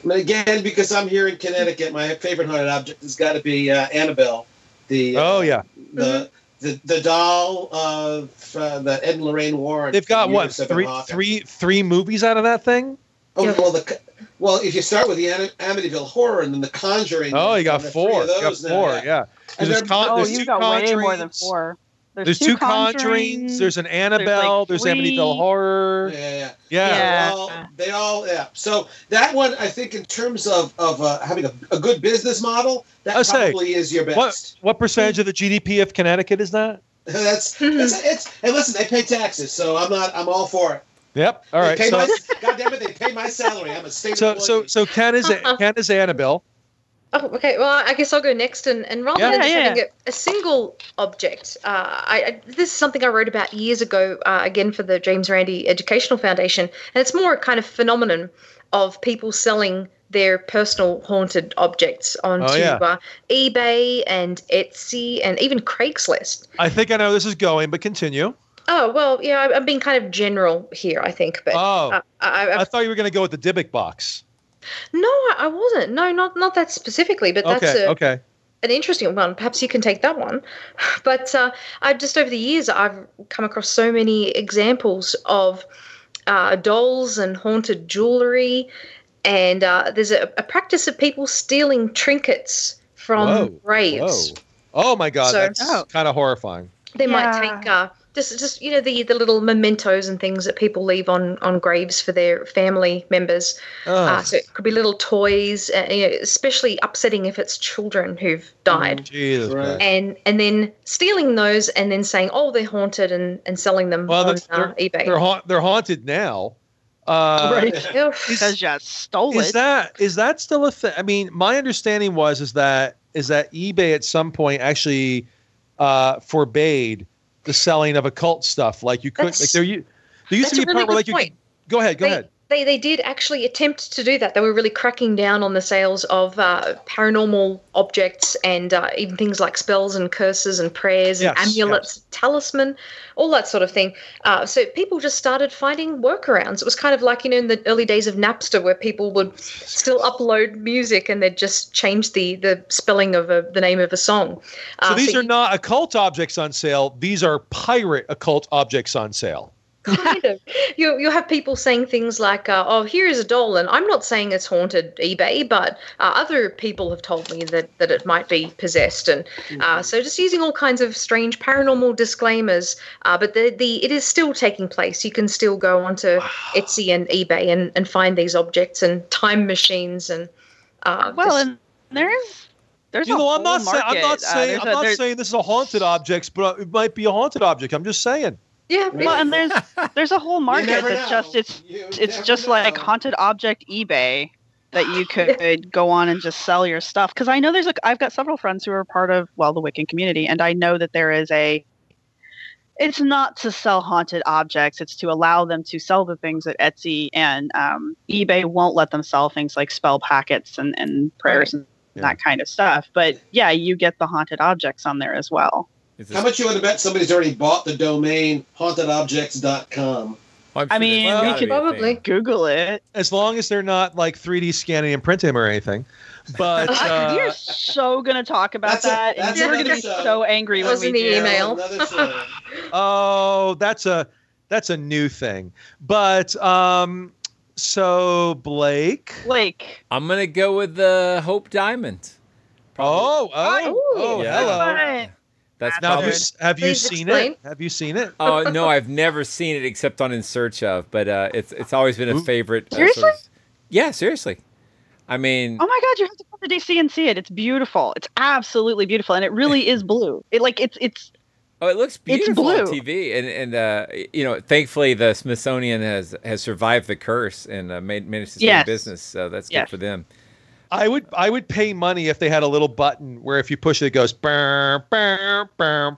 I mean, again, because I'm here in Connecticut, my favorite haunted object has got to be uh, Annabelle. The uh, oh yeah, the Mm-hmm. the, the doll of uh, that Ed and Lorraine Warren. they've got for what years have been three hawking. three three movies out of that thing. Oh Yeah. well, the well, if you start with the Am- Amityville Horror and then the Conjuring. Oh, you got and the three four. of You got those now, four. yeah. Yeah. And There's they're- con- Oh, there's you've two got way more than Conjurings. four. There's two Conjurings. There's an Annabelle. like There's three- Amityville Horror. Yeah, yeah. Yeah. Yeah. They all, they all, yeah. So that one, I think, in terms of of uh, having a, a good business model, that I'll say, probably is your What best. what percentage of the G D P of Connecticut is that? that's, that's it's. And listen, they pay taxes, so I'm not. I'm all for it. Yep. All right. They pay So my, God damn it, they pay my salary. I'm a state so employee. so so Ken is Ken is Annabelle. Oh, okay. Well, I guess I'll go next, and, and rather Yeah, than just yeah, having yeah. a, a single object, uh, I, I this is something I wrote about years ago, uh, again for the James Randi Educational Foundation, and it's more a kind of phenomenon of people selling their personal haunted objects onto Oh, yeah. uh, eBay and Etsy and even Craigslist. I think I know this is going, but continue. Oh well, yeah, I- I'm being kind of general here, I think, but Oh. uh, I, I, I thought you were going to go with the Dybbuk box. no, I I wasn't. No, not not that specifically, but that's Okay. a, Okay. an interesting one. Perhaps you can take that one. But uh, I've just over the years, I've come across so many examples of uh, dolls and haunted jewelry, and uh, there's a, a practice of people stealing trinkets from Whoa. graves. Whoa. Oh my God, So- that's Oh. kind of horrifying. They might Yeah. take uh, just just you know the the little mementos and things that people leave on on graves for their family members. Ugh. Uh, so it could be little toys, uh, you know, especially upsetting if it's children who've died. Jesus. Right. Christ. And and then stealing those and then saying, oh, they're haunted, and, and selling them Well, on that's- uh, eBay. They're ha- they're haunted now. Uh, Right. Ugh. Because you stole Is it. that is that still a thing? I mean, my understanding was is that is that eBay at some point actually uh, forbade the selling of occult stuff. Like you couldn't. Like That's- there, you, there used to That's be a a really part where like good you. point. Could, go ahead. Go They, ahead. they they did actually attempt to do that. They were really cracking down on the sales of uh, paranormal objects and uh, even things like spells and curses and prayers and Yes, amulets, talisman, all that sort of thing. Uh, so people just started finding workarounds. It was kind of like, you know, in the early days of Napster, where people would still upload music and they'd just change the the spelling of a, the name of a song. So Uh, these are you- not occult objects on sale. These are pirate occult objects on sale. kind of. You you have people saying things like, uh, "Oh, here is a doll," and I'm not saying it's haunted eBay, but uh, other people have told me that that it might be possessed, and uh, so just using all kinds of strange paranormal disclaimers. Uh, but the the it is still taking place. You can still go onto Etsy and eBay and and find these objects and time machines and. Uh, well, just- and there's there's You a know, whole I'm not saying I'm market. not Uh, saying there's I'm a- not there's- saying this is a haunted object, but it might be a haunted object. I'm just saying. yeah, Well, and there's there's a whole market never that's know. just it's You it's never just like know. haunted object eBay that you could go on and just sell your stuff. Because I know there's like I've got several friends who are part of well the Wiccan community, and I know that there is a. It's not to sell haunted objects; it's to allow them to sell the things that Etsy and um, eBay won't let them sell things like spell packets and, and prayers and Yeah. that kind of stuff. But yeah, you get the haunted objects on there as well. Is this- How much you want to bet somebody's already bought the domain haunted objects dot com? I'm I sure mean, there's we gotta could be a probably- thing. Google it. As long as they're not like three D scanning and printing or anything. But uh, We're so gonna talk about That's a- that, and that's you're another gonna be show. so angry when Was we in the do. email. Another show. oh, that's a that's a new thing. But um, so Blake. Blake. I'm gonna go with the Hope Diamond. Oh, oh, Ooh. oh, Yeah. hello. Fun. That's Now, have you, probably. s- have you Please seen explain. it? Have you seen it? Oh no, I've never seen it except on In Search Of, but uh, it's it's always been a Ooh. favorite. uh, Seriously? sort of- yeah, seriously. I mean, Oh my God, you have to come to D C and see it. It's beautiful. It's absolutely beautiful, and it really is blue. It like it's it's oh, it looks it's beautiful on blue. T V, and and uh, you know, thankfully the Smithsonian has has survived the curse and uh, made managed to stay Yes. in business. So that's good Yes. for them. I would I would pay money if they had a little button where if you push it, it goes burr, burr, burr,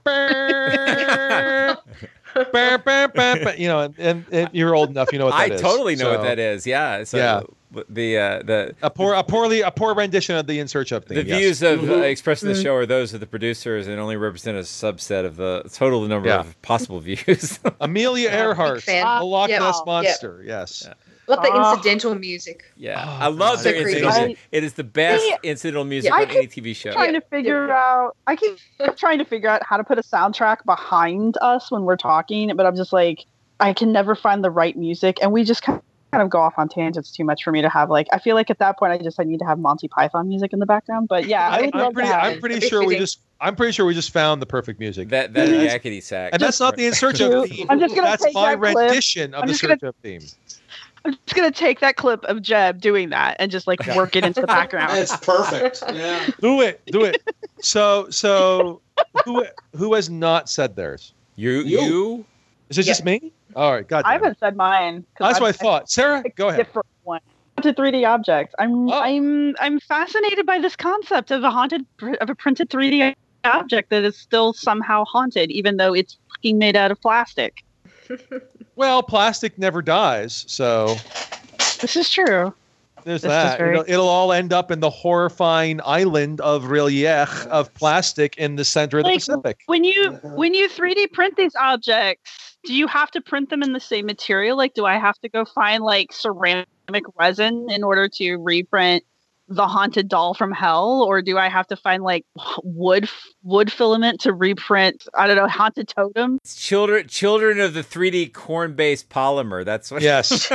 burr, burr, burr, burr, you know, and, and, and you're old enough, you know what I that is. totally know So, what that is. Yeah. So Yeah. the uh, the A poor a poorly a poor rendition of the In Search Of thing. the yes. views of uh, expressed in the Mhm. show are those of the producers and only represent a subset of the total number Yeah. of possible views. Amelia Yeah, big Earhart, fan. the Loch Yep. Ness Yep. monster. Yes. Well, What the Oh. incidental music? Yeah, Oh, I love God. their So creepy. incidental. I- It is the best See, incidental music yeah. on I any keep T V show. trying to figure out. I keep trying to figure out how to put a soundtrack behind us when we're talking, but I'm just like, I can never find the right music, and we just kind of, kind of go off on tangents too much for me to have. Like, I feel like at that point, I just I need to have Monty Python music in the background. But yeah, I I- would I'm love pretty. to have. I'm pretty That'd be sure we fitting. just. I'm pretty sure we just found the perfect music. That that Yeah. yakety sack. And that's not the In Search True. of theme. I'm just gonna That's take my that clip. rendition of I'm the just Search gonna- of theme. I'm just gonna take that clip of Jeb doing that and just like work it into the background. That's perfect. Yeah. Do it. Do it. So so who who has not said theirs? You You. you. Is it just me? All right. God. I damn it. haven't said mine. 'cause That's what I I've- thought. Sarah, go ahead. different one. Haunted three D objects. I'm Oh. I'm I'm fascinated by this concept of a haunted of a printed three D object that is still somehow haunted, even though it's fucking made out of plastic. Well, plastic never dies, so This is true. there's This is that. very- It'll, it'll all end up in the horrifying island of Relief of plastic in the center of the Like, Pacific. When you Uh-huh. when you three D print these objects, do you have to print them in the same material? Like, do I have to go find like ceramic resin in order to reprint the haunted doll from hell, or do I have to find like wood wood filament to reprint? I don't know, haunted totem. It's children children of the three D corn based polymer. That's what. Yes.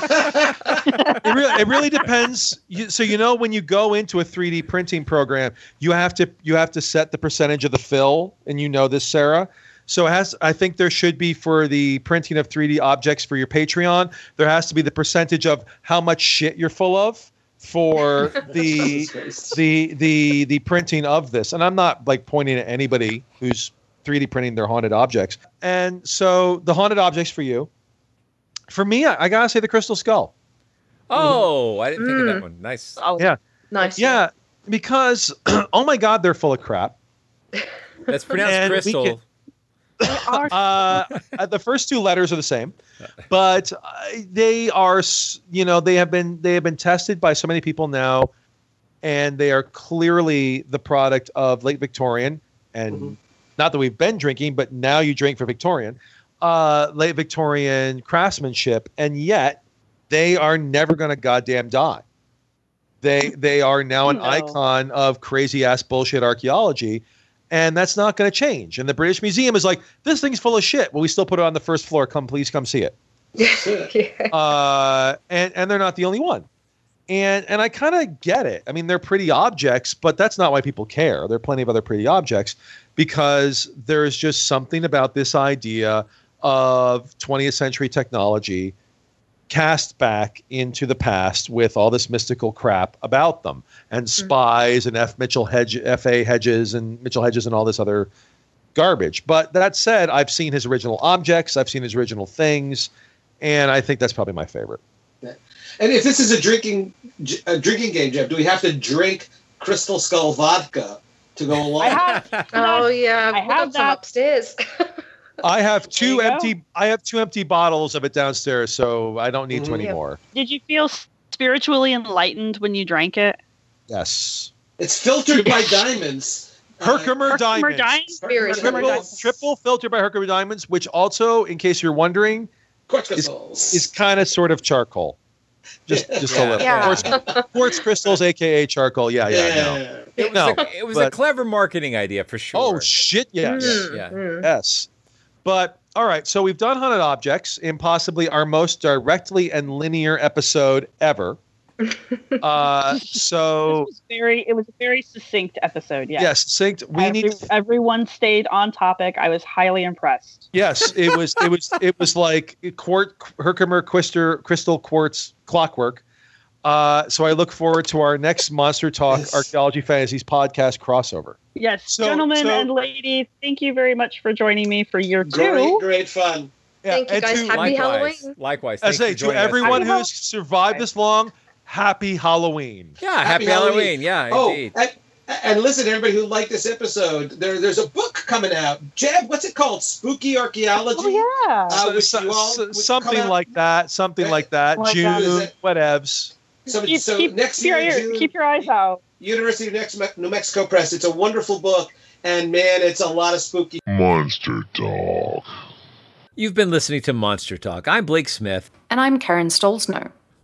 it, really, it really depends. You, so you know when you go into a three D printing program, you have to you have to set the percentage of the fill, and you know this, Sarah. So it has. I think there should be for the printing of three D objects for your Patreon. There has to be the percentage of how much shit you're full of for the the the the printing of this. And I'm not like pointing at anybody who's three D printing their haunted objects. And so the haunted objects for you. For me, I, I gotta say the Crystal Skull. Oh, I didn't think of Mm. that one. Nice. Oh, Yeah. Nice. Yeah, because oh my God, they're full of crap. That's pronounced And we crystal. can- uh, uh, the first two letters are the same, but uh, they are, s- you know, they have been they have been tested by so many people now, and they are clearly the product of late Victorian, and Mhm. not that we've been drinking, but now you drink for Victorian, uh, late Victorian craftsmanship, and yet they are never going to goddamn die. They they are now an No. icon of crazy ass bullshit archaeology. And that's not going to change. And the British Museum is like, this thing's full of shit. Well, we still put it on the first floor. Come, please come see it. yeah. Uh, and, and they're not the only one. And and I kind of get it. I mean, they're pretty objects, but that's not why people care. There are plenty of other pretty objects because there's just something about this idea of twentieth century technology cast back into the past with all this mystical crap about them and spies and F. Mitchell Hedge, F A Hedges and Mitchell Hedges and all this other garbage. But that said, I've seen his original objects. I've seen his original things. And I think that's probably my favorite. And if this is a drinking a drinking game, Jeff, do we have to drink Crystal Skull vodka to go along? I have. Oh yeah. I We've have got some that. upstairs. I have two There you go. empty. I have two empty bottles of it downstairs, so I don't need to Mhm. anymore. Did you feel spiritually enlightened when you drank it? Yes, It's filtered by diamonds. Herkimer Herkimer Diamonds. Diamonds? Spirit. Herkimer Triple, Diamonds. triple filtered by Herkimer Diamonds, which also, in case you're wondering, Quartz crystals. is kind of sort of charcoal. Just, just Yeah. a little. Yeah. Quartz, quartz crystals, aka charcoal. Yeah, yeah, yeah. no. It was, No, a, it was a but- clever marketing idea for sure. Oh shit! Yes, Mm, Yeah. mm. yes. But all right, so we've done haunted objects in possibly our most directly and linear episode ever. Uh, so This was very. It was a very succinct episode. Yes. yes, synced. We Every- need. Everyone stayed on topic. I was highly impressed. Yes, it was. It was. It was like quart Herkimer Quister, crystal quartz clockwork. Uh, so I look forward to our next Monster Talk Yes. Archaeology Fantasies podcast crossover. Yes, So- gentlemen so- and ladies, thank you very much for joining me for year Great, two. great fun. Yeah, Thank you, and guys. to- Happy Likewise. Halloween. Likewise. I Thanks say for to joining us. everyone Happy who's survived this long, happy Halloween. Yeah, happy, Happy Halloween. Halloween. Yeah, Oh, indeed. and, and listen, everybody who liked this episode, there, there's a book coming out. Jeb, what's it called? Spooky Archaeology? Oh yeah. Uh, which So- you all so- would come something out- like that. Something Right. like that. Oh my June, God. Is it- whatevs. So, keep, so keep, next keep year, your, in June, keep your eyes out. University of Nex- New Mexico Press. It's a wonderful book, and man, it's a lot of spooky. Monster Talk. You've been listening to Monster Talk. I'm Blake Smith. And I'm Karen Stolzno.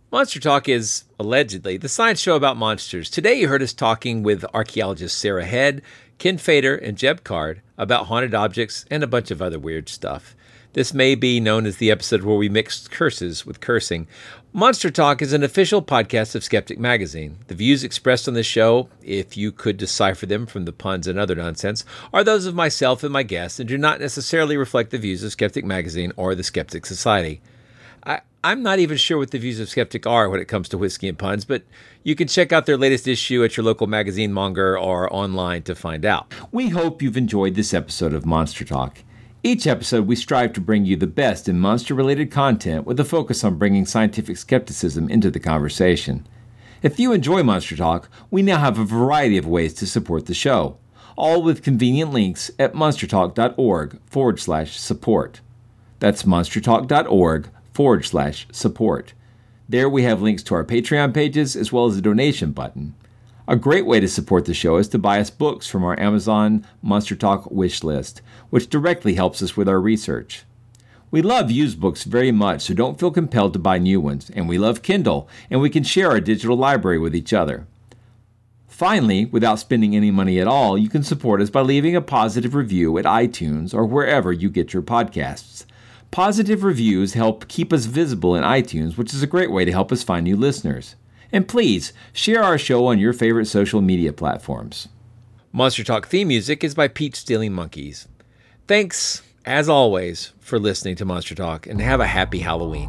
Monster Talk is, allegedly, the science show about monsters. Today you heard us talking with archaeologists Sarah Head, Ken Fader, and Jeb Card about haunted objects and a bunch of other weird stuff. This may be known as the episode where we mixed curses with cursing. Monster Talk is an official podcast of Skeptic Magazine. The views expressed on this show, if you could decipher them from the puns and other nonsense, are those of myself and my guests and do not necessarily reflect the views of Skeptic Magazine or the Skeptic Society. I, I'm not even sure what the views of Skeptic are when it comes to whiskey and puns, but you can check out their latest issue at your local magazine monger or online to find out. We hope you've enjoyed this episode of Monster Talk. Each episode, we strive to bring you the best in monster-related content with a focus on bringing scientific skepticism into the conversation. If you enjoy Monster Talk, we now have a variety of ways to support the show, all with convenient links at monstertalk.org forward slash support. That's monstertalk.org forward slash support. There we have links to our Patreon pages as well as a donation button. A great way to support the show is to buy us books from our Amazon Monster Talk wish list, which directly helps us with our research. We love used books very much, so don't feel compelled to buy new ones, and we love Kindle, and we can share our digital library with each other. Finally, without spending any money at all, you can support us by leaving a positive review at iTunes or wherever you get your podcasts. Positive reviews help keep us visible in iTunes, which is a great way to help us find new listeners. And please, share our show on your favorite social media platforms. Monster Talk theme music is by Peach Stealing Monkeys. Thanks, as always, for listening to Monster Talk, and have a happy Halloween.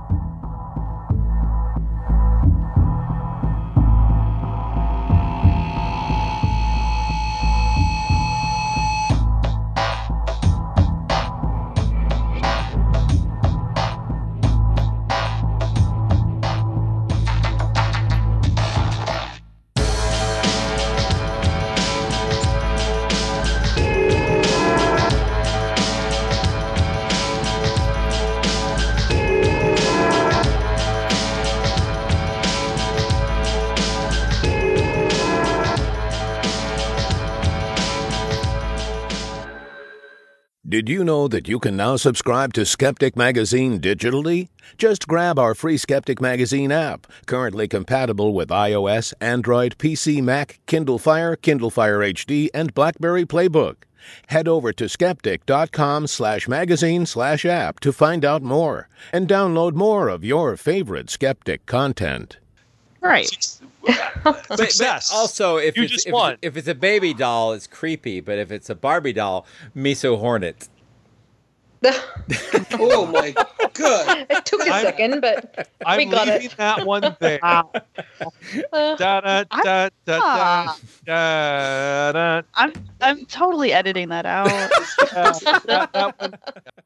Did you know that you can now subscribe to Skeptic Magazine digitally? Just grab our free Skeptic Magazine app, currently compatible with iOS, Android, P C, Mac, Kindle Fire, Kindle Fire H D, and BlackBerry Playbook. Head over to skeptic.com slash magazine slash app to find out more and download more of your favorite Skeptic content. Right. But, but also, if You it's, just if, won. it's, if it's a baby doll, it's creepy. But if it's a Barbie doll, Miso Hornet. Oh my god! It took a I'm- second, but I'm we got leaving it. that one there. Wow. Da, da, da, da, da, da, da. I'm I'm totally editing that out. Uh, that- that one-